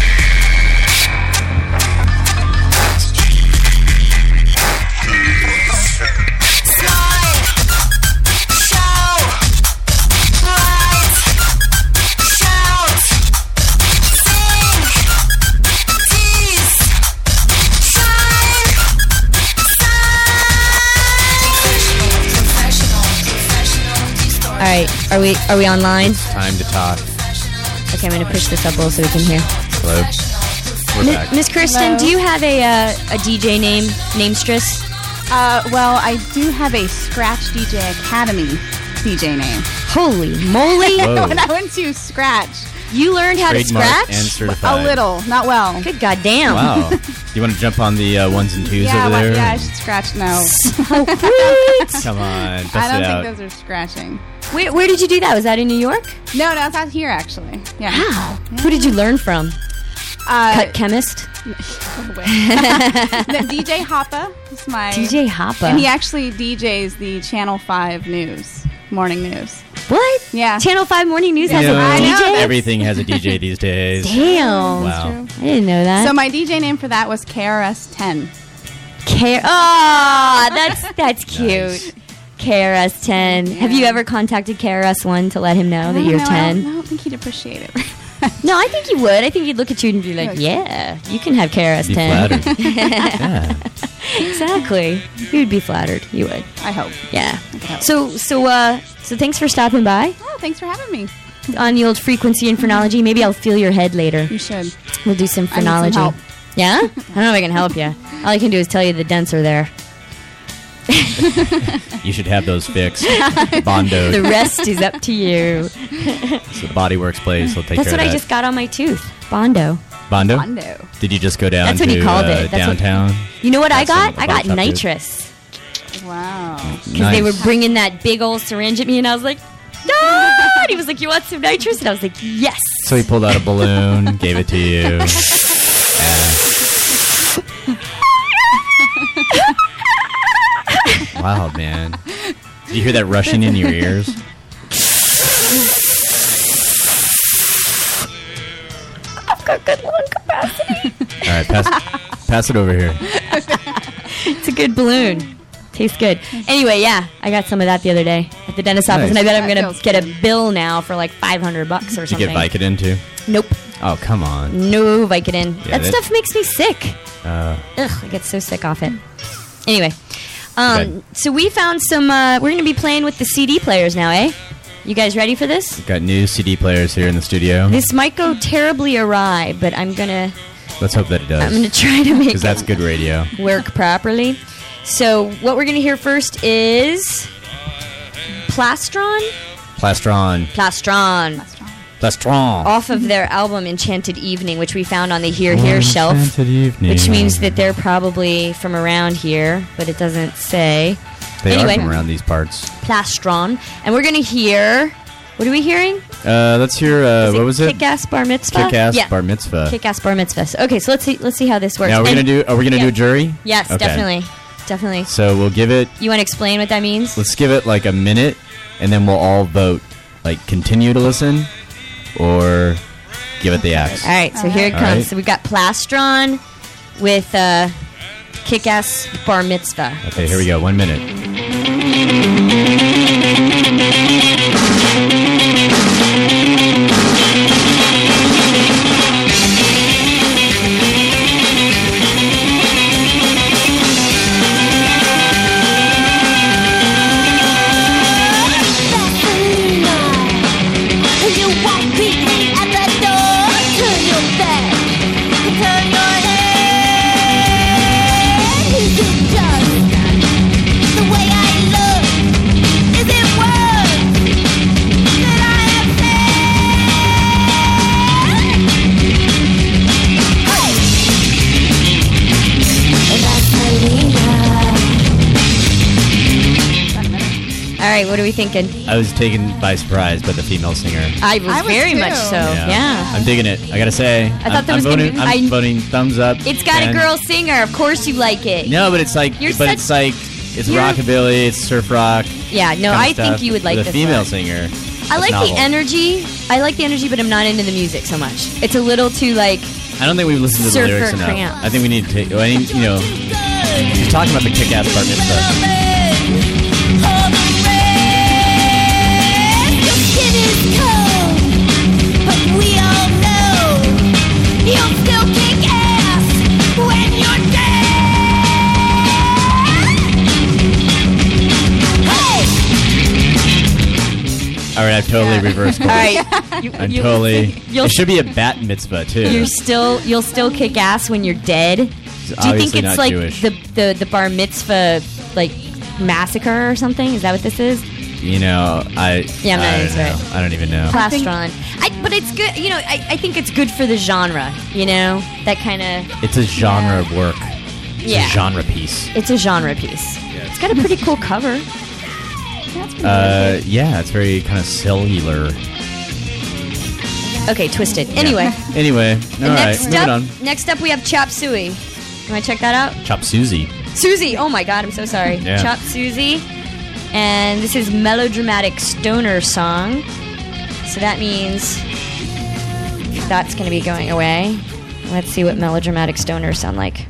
All right, are we online? Time to talk. Okay, I'm gonna push this up a little so we can hear. Hello. We're back. Miss Kristen, do you have a DJ name, namestress? Well, I do have a Scratch DJ Academy DJ name. Holy moly! When I went to Scratch. You learned how to scratch? And certified. A little, not well. Good goddamn. Wow. Do you want to jump on the ones and twos Yeah, over there? yeah, I should scratch. No. So sweet. Come on, bust I don't it out. think those are scratching. Where did you do that? Was that in New York? No, it's out here actually. Yeah. Wow. Who did you learn from? Cut Chemist? DJ Hoppa is my... DJ Hoppa. And he actually DJs the Channel 5 news, morning news. What? Yeah. Channel 5 Morning News has a I know, DJ? Everything has a DJ these days. Damn. Wow. I didn't know that. So my DJ name for that was KRS-10. That's cute. KRS-10. Have you ever contacted KRS-1 to let him know that you're 10? I don't think he'd appreciate it. No, I think you would. I think he'd look at you and be like, yeah, you can have KRS-10. Be flattered. Yeah. Exactly. He would be flattered. You would. I hope. Yeah. So thanks for stopping by. Oh, thanks for having me. On the old frequency and phrenology. Maybe I'll feel your head later. You should. We'll do some I need some phrenology. help. Yeah? I don't know if I can help you. All I can do is tell you the dents are there. You should have those fixed. Bondo. The rest is up to you. So the Body Works place will take That's care what of I that. just got on my tooth. Bondo. Bondo? Bondo. Did you just go down That's to what he called it. That's downtown? You know what I got? some I got barbershop nitrous. Wow. Because they were bringing that big old syringe at me, and I was like, no! And he was like, you want some nitrous? And I was like, yes. So he pulled out a balloon, gave it to you. Wow, man. Did you hear that rushing in your ears? I've got good lung capacity. All right, pass it over here. It's a good balloon. Tastes good. Anyway, yeah, I got some of that the other day at the dentist's office, Nice. and I bet I'm That going to feels get a good. bill now for like $500 or Did you something. get Vicodin too? Nope. Oh, come on. No Vicodin. Yeah, that that- stuff makes me sick. Uh, Ugh, I get so sick off it. Anyway, Okay. so we found some, we're going to be playing with the CD players now, eh? You guys ready for this? got new CD players here in the studio. This might go terribly awry, but I'm going to Let's hope that it does. I'm gonna try to make Because that's good radio. work properly. So what we're going to hear first is Plastron? Plastron. Off of their album Enchanted Evening, which we found on the Here Here shelf. Enchanted Evening. Which means that they're probably from around here, but it doesn't say. They anyway, are from around these parts. Plastron. And we're going to hear... What are we hearing? Let's hear, what was it? Kick-Ass Bar Mitzvah? Kick-Ass Yeah. Bar Mitzvah. Kick-Ass Bar Mitzvah. Okay, so let's see how this works. Now, are we And- going to do a jury? Yes, Okay. definitely. So we'll give it, You want to explain what that means? let's give it like a minute, and then we'll all vote. Like, continue to listen, or give it the axe. All right, so here it All comes. right. So we've got Plastron with Kick-Ass Bar Mitzvah. Okay, here we go. 1 minute. You won't beat me at the door. Turn your back, turn your head. Is it just the way I look? Is it words that I have All right, what are we thinking? I was taken by surprise by the female singer. I was very much so. Yeah. I'm digging it. I gotta say. I thought that I'm was gonna voting, be- I'm voting thumbs up. It's got a 10. girl singer. Of course you like it. No, but it's like, You're it's such- it's you're- rockabilly, it's surf rock. Yeah, no, kinda I stuff think you would like with this a female one. singer. I like That's the novel. energy. I like the energy, but I'm not into the music so much. It's a little too like. I don't think we've listened to the Surfer lyrics enough. cramp. I think we need to take. I mean, you know, she's talking about the kick-ass bar mitzvah. Your skin is cold, but we all know you'll still kick ass when you're dead. Hey! All Sorry, I've totally reversed course. All right. I'm totally. It should be a bat mitzvah too. You'll still kick ass when you're dead. Do you think it's not like Jewish. the bar mitzvah like massacre or something? Is that what this is? I'm not into it. I don't even know. Plastron. But it's good. I think it's good for the genre. That kind of. It's a genre of work. It's Yeah. a genre piece. It's a genre piece. It's got a pretty cool cover. Yeah, it's very kind of cellular. Okay, twisted. Anyway. Anyway, all right, moving on. Next up, we have Chop Suey. You want to check that out? Chop Susie. Susie. Oh my God, I'm so sorry. Yeah. Chop Susie. And this is melodramatic stoner song. So that means that's going to be going away. Let's see what melodramatic stoners sound like.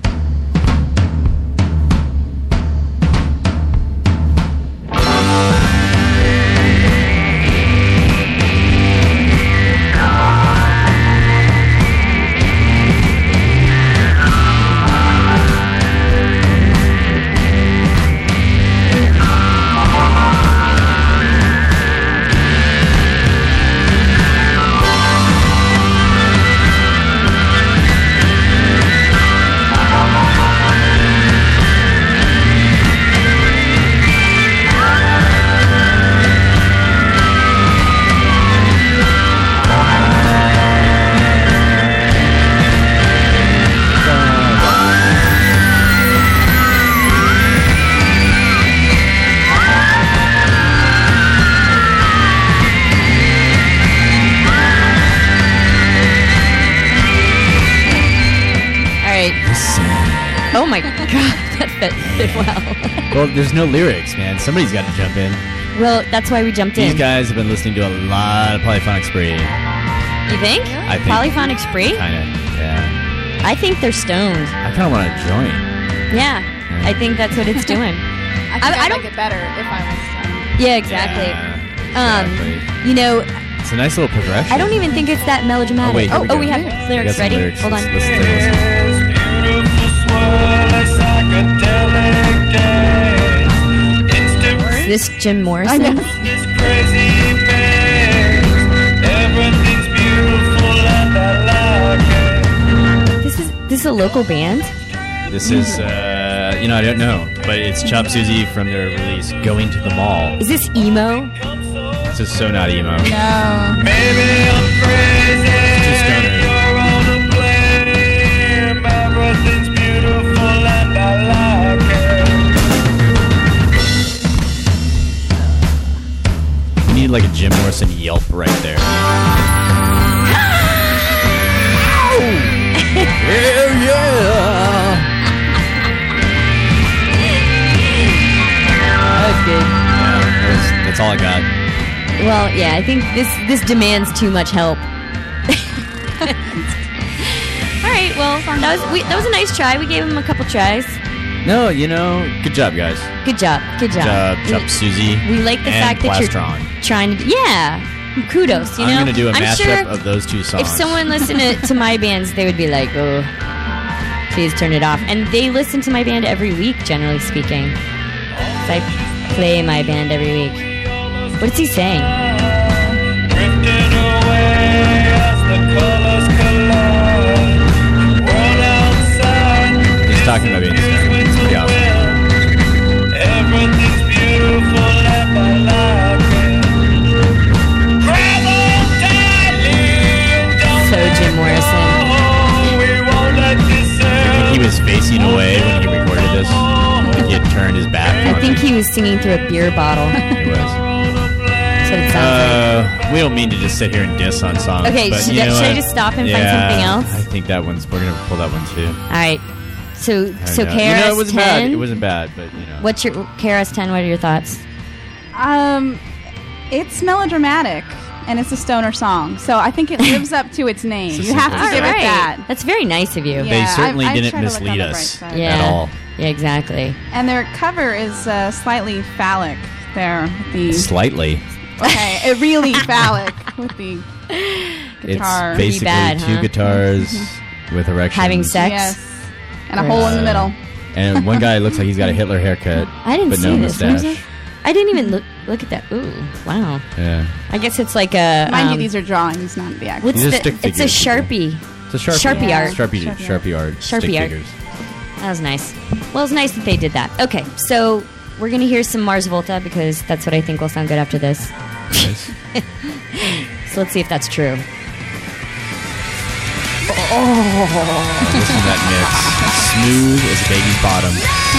Oh my God, that fit well. Well, there's no lyrics, man. Somebody's got to jump in. Well, that's why we jumped in. These guys have been listening to a lot of Polyphonic Spree. You think? I think. Polyphonic Spree? Kind of, yeah. I think they're stoned. I kind of want to join. Yeah, I think that's what it's doing. I like it better if I was stoned. Yeah, exactly. It's a nice little progression. I don't even think it's that melodramatic. Oh, wait, here we go. we have lyrics some ready? lyrics. Hold on. Let's take a listen. Is this Jim Morrison? I know. This is a local band? This is, I don't know, but it's Chop Susie from their release, Going to the Mall. Is this emo? This is so not emo. No. Maybe I'm crazy. Two stoners. You're on the blame. Everything's beautiful and I like it. We need like a Jim Morrison yelp right there. Hell yeah! That's good. Yeah, that's all I got. Well, yeah, I think this demands too much help. All right, well, that was a nice try. We gave him a couple tries. No, good job, guys. Good job. Chop Susie. We like the fact that you're trying to. Yeah, kudos. I'm going to do a mashup of those two songs. If someone listened to my bands, they would be like, "Oh, please turn it off." And they listen to my band every week, generally speaking. So I play my band every week. What is he saying? Drifting away as the colors collide. World outside. He's talking about being stoned. It's pretty awesome. Everything's beautiful and I like it. Grab on tightly. Don't So Jim Morrison. we won't let this I think he was facing away when he recorded this. I think he had turned his back. I think he was singing through a beer bottle. He was. That's what it sounds like. We don't mean to just sit here and diss on songs. Okay, but should you know I what? just stop and find something else? I think we're gonna pull that one too. All right. So KRS-One. KRS-Ten. It wasn't bad. It wasn't bad, but What's your KRS-Ten? What are your thoughts? It's melodramatic, and it's a stoner song, so I think it lives up to its name. You have to give it that. That's very nice of you. Yeah, they certainly I didn't try to look mislead on the bright us side. at all. Yeah, exactly. And their cover is slightly phallic there. Slightly. Okay, really phallic with the guitar. It's basically bad, two huh? guitars with erections. Having sex. Yes, and a hole in the middle. And one guy looks like he's got a Hitler haircut. I didn't but see no this. What is mustache. I didn't even look at that. Ooh, wow. Yeah. I guess it's like a... Mind you, these are drawings, not the actual. What's it's a Sharpie. It's a Sharpie. Sharpie art. Sharpie art. Sharpie stick art. figures. That was nice. Well, it's nice that they did that. Okay, so we're going to hear some Mars Volta because that's what I think will sound good after this. Nice. So let's see if that's true. Listen to that mix. Smooth as a baby's bottom.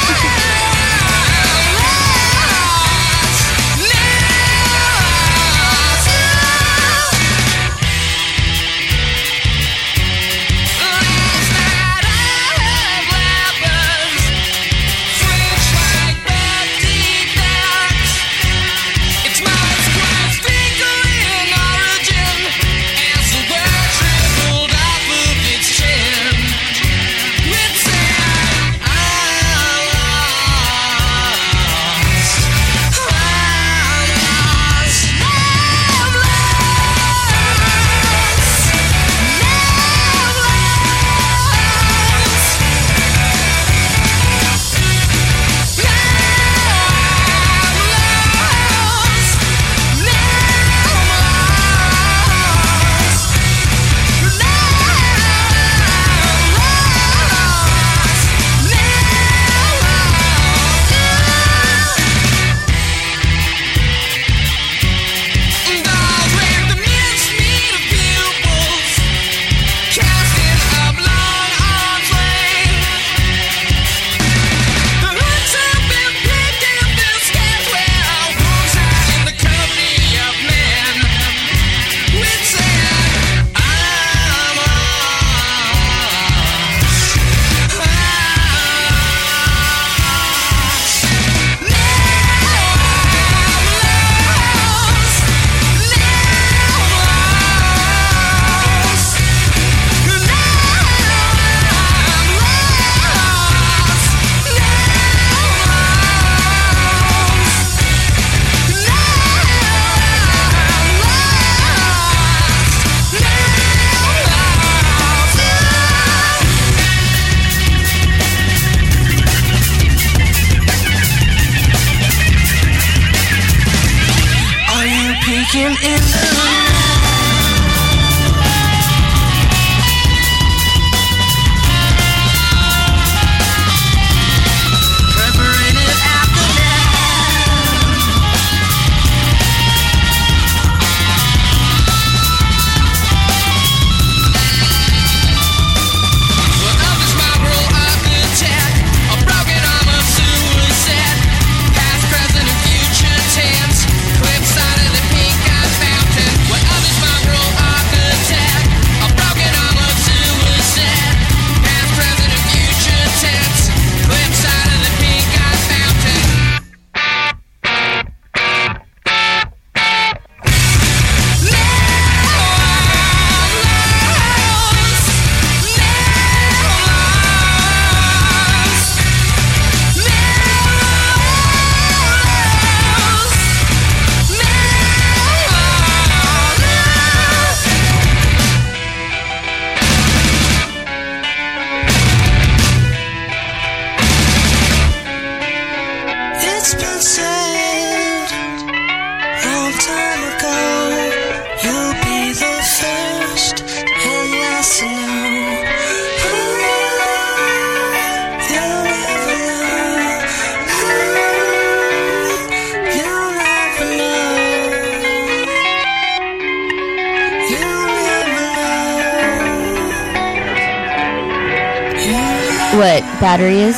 What battery is?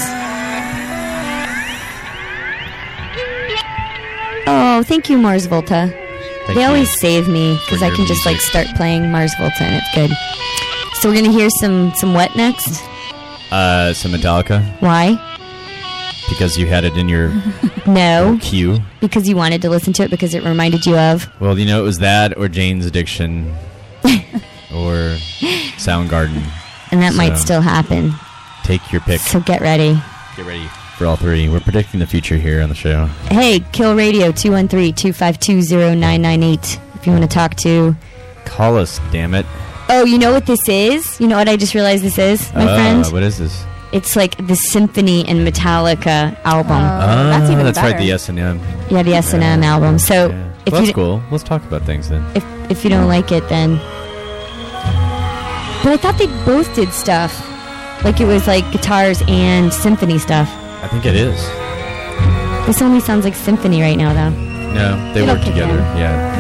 Oh, thank you, Mars Volta. They always save me because I can just like start playing Mars Volta and it's good. So we're gonna hear some what next? Some Metallica. Why? Because you had it in your No. queue. Because you wanted to listen to it because it reminded you of. Well, you know, it was that or Jane's Addiction or Soundgarden. And that might still happen. Take your pick. So get ready. Get ready for all three. We're predicting the future here on the show. Hey, Kill Radio 213-252-0998 if you want to talk to. Call us, damn it. Oh, you know what this is? You know what I just realized this is, my friend? What is this? It's like the Symphony and Metallica album. That's even That's better. right, the S&M. Yeah, the S&M album. So if Well, you that's cool. Let's talk about things then. if you don't like it, then. But I thought they both did stuff. Like it was like guitars and symphony stuff. I think it is. This only sounds like symphony right now, though. No, they It'll work kick together. in. Yeah.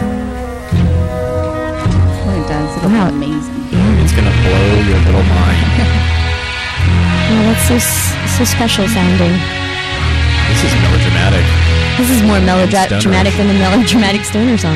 When it does, it'll Wow. be amazing. It's going to blow your little mind. Oh, that's so special sounding. This is melodramatic. This is more melodramatic than the melodramatic stoner song.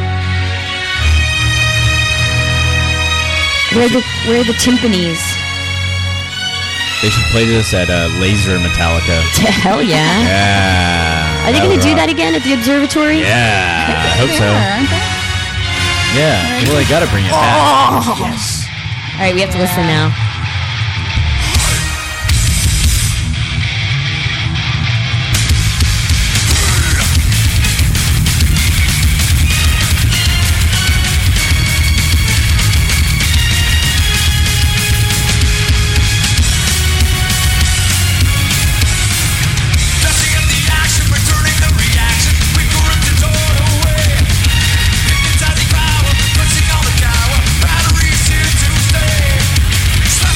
Where are the timpanis? They should play this at Laser Metallica. Hell yeah. Yeah. Are they going would to do rock. that again at the observatory? Yeah, I hope so. Aren't they? Yeah. Well, they got to bring it back. Yes. All right, we have to listen now. Batteries here to stay.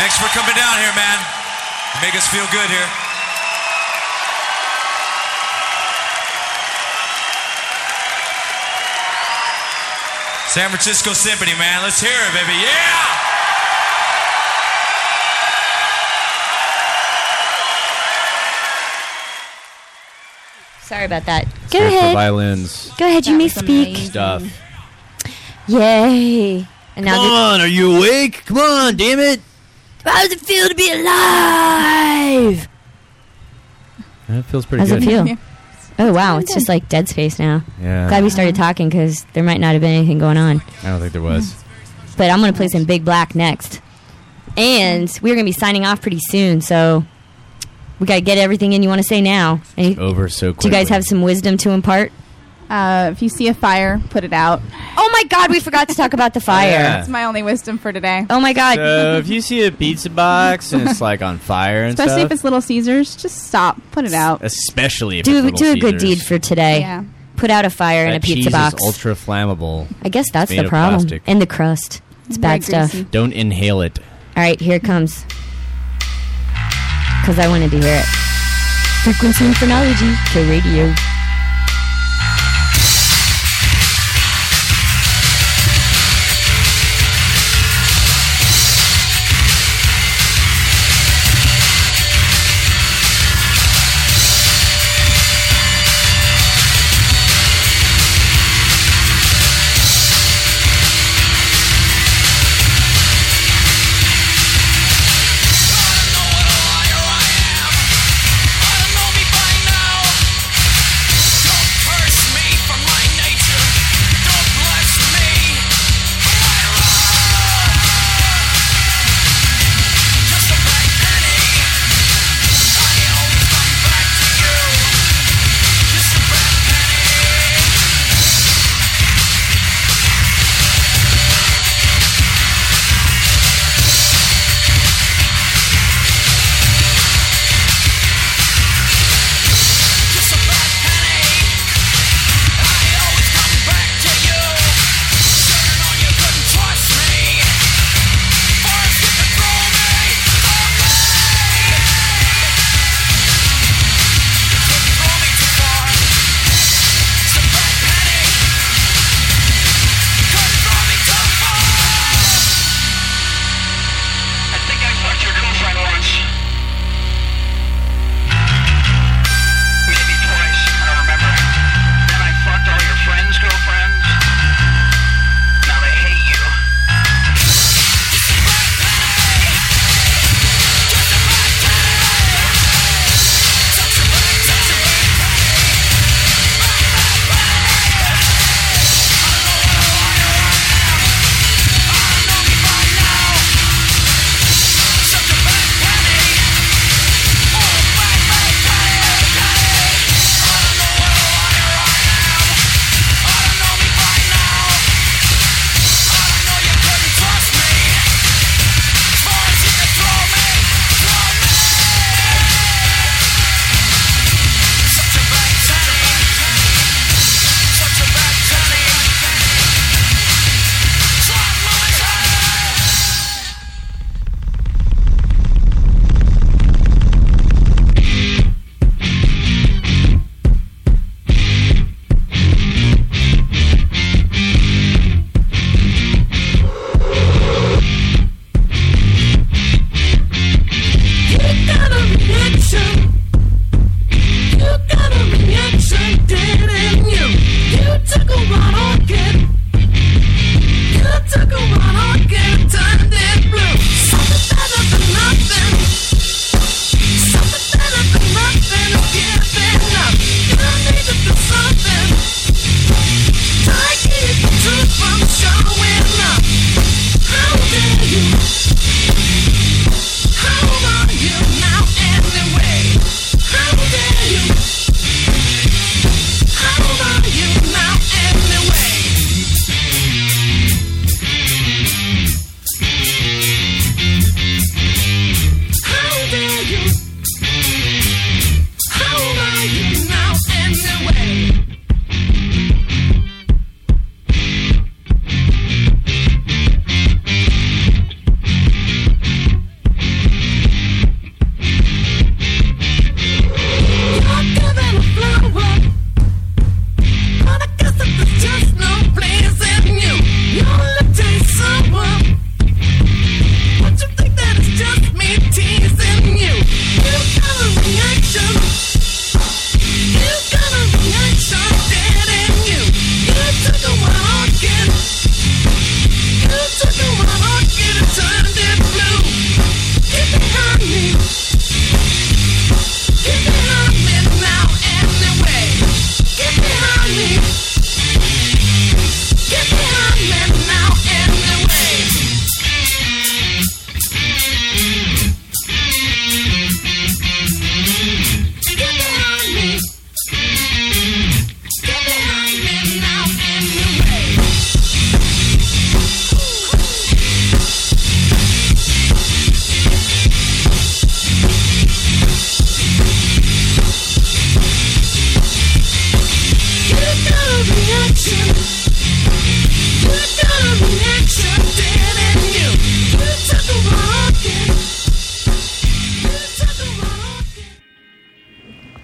Thanks for coming down here, man. You make us feel good here. San Francisco Symphony, man. Let's hear it, baby. Yeah! Sorry about that. Go Sorry for ahead. violins. Go ahead. You may speak. Stuff. Yay! And now Come on, are you awake? Come on, damn it! how does it feel to be alive? That feels pretty How's good. it feel? Oh wow, it's just like dead space now. Yeah. Glad we started talking because there might not have been anything going on. I don't think there was. But I'm gonna play some Big Black next, and we're gonna be signing off pretty soon. So we gotta get everything in you want to say now. Over so quickly. Do you guys have some wisdom to impart? If you see a fire, put it out. Oh my God, we forgot to talk about the fire. Yeah. That's my only wisdom for today. Oh my God. So if you see a pizza box and it's like on fire and Especially stuff, if it's Little Caesars, just stop. Put it out. especially if Do it's a Little good Caesars. deed for today. Yeah. Put out a fire in That a pizza cheese box. is ultra flammable. I guess that's Made the of problem. plastic. And the crust. It's Very bad stuff. greasy. Don't inhale it. All right, here it comes. Because I wanted to hear it. Frequency and Phrenology, K-Radio. I don't know me by now.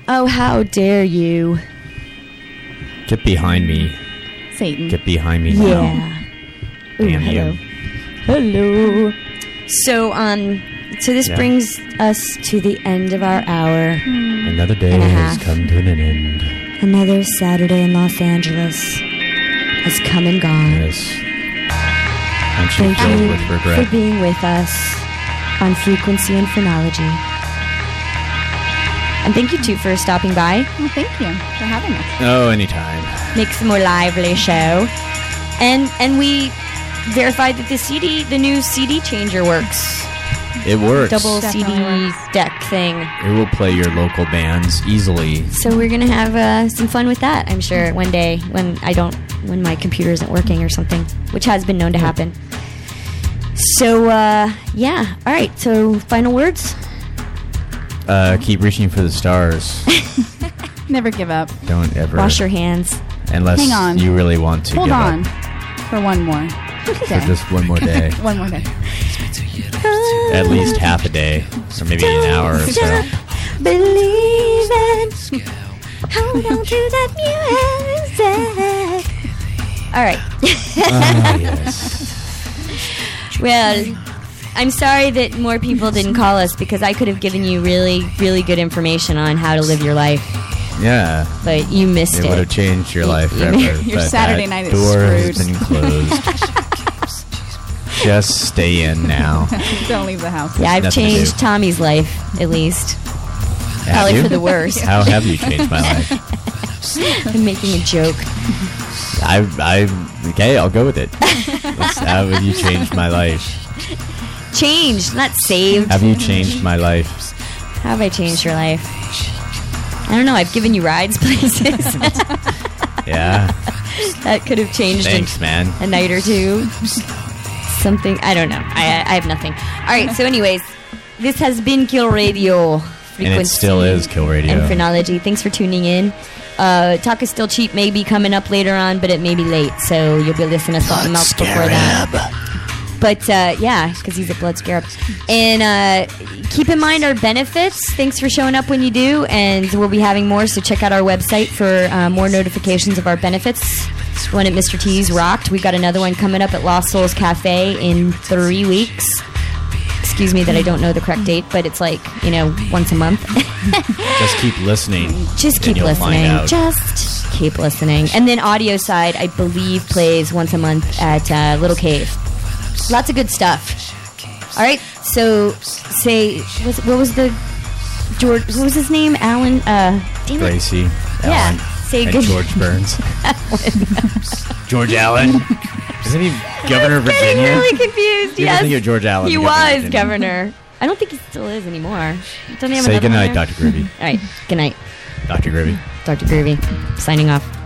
Oh, how dare you. Get behind me. Satan. Get behind me now. Yeah. Ooh, Damn hello. you. Hello. So, so this Yeah. brings us to the end of our hour. Another day And a has half. come to an end. Another Saturday in Los Angeles has come and gone. Yes. And she Thank filled you with for regret. being with us on Frequency and Phrenology. And thank you, too, for stopping by. Well, thank you for having us. Oh, anytime. Makes a more lively show. And we verified that the new CD changer works. It works. Double CD Definitely deck thing. It will play your local bands easily. So we're gonna have some fun with that, I'm sure, one day when my computer isn't working or something, which has been known to happen. So yeah, all right. So final words. Keep reaching for the stars. Never give up. Don't ever. Wash your hands. Unless Hang on. you really want to Hold give on up. for one more For day. just one more day. One more day. At least half a day. Or maybe an hour or so. Believe it. Hold on to that music. All right. Oh, yes. Well, I'm sorry that more people didn't call us because I could have given you really, really good information on how to live your life. Yeah. But you missed It it. would have changed your life You- forever. Your but Saturday that night is door has screwed. been closed. Just stay in now. Don't leave the house. Yeah, I've Nothing to changed do. Tommy's life, at least. Have Probably you? for the worse. How have you changed my life? I'm making a joke. Okay, I'll go with it. How have you changed my life? Changed, not saved. Have you changed my life? How have I changed your life? I don't know. I've given you rides places. Yeah. That could have changed Thanks, man. a night or two. Something. I don't know. I have nothing. All right. So anyways, this has been Kill Radio. And it still is Kill Radio. And Phrenology. Thanks for tuning in. Talk is Still Cheap may be coming up later on, but it may be late. So you'll be listening to something else before that. But yeah, because he's a blood scarab. And keep in mind our benefits. Thanks for showing up when you do. And we'll be having more, so check out our website for more notifications of our benefits. One at Mr. T's rocked. We've got another one coming up at Lost Souls Cafe in 3 weeks. Excuse me that I don't know the correct date, but it's like, once a month. Just keep listening. Just and keep you'll listening. find out. Just keep listening. And then Audio Side, I believe, plays once a month at Little Cave. Lots of good stuff. All right, so what was the George? What was his name? Alan. Damn it. Gracie. Yeah. Allen, Say and good. George Burns. George Allen. Isn't he governor of Virginia? Getting really confused. You Yes, think of George Allen. he the governor of was Virginia. governor. I don't think he still is anymore. Don't they have Say another one goodnight, there? Dr. Groovy. All right. Good night, Dr. Groovy. Dr. Groovy. Signing off.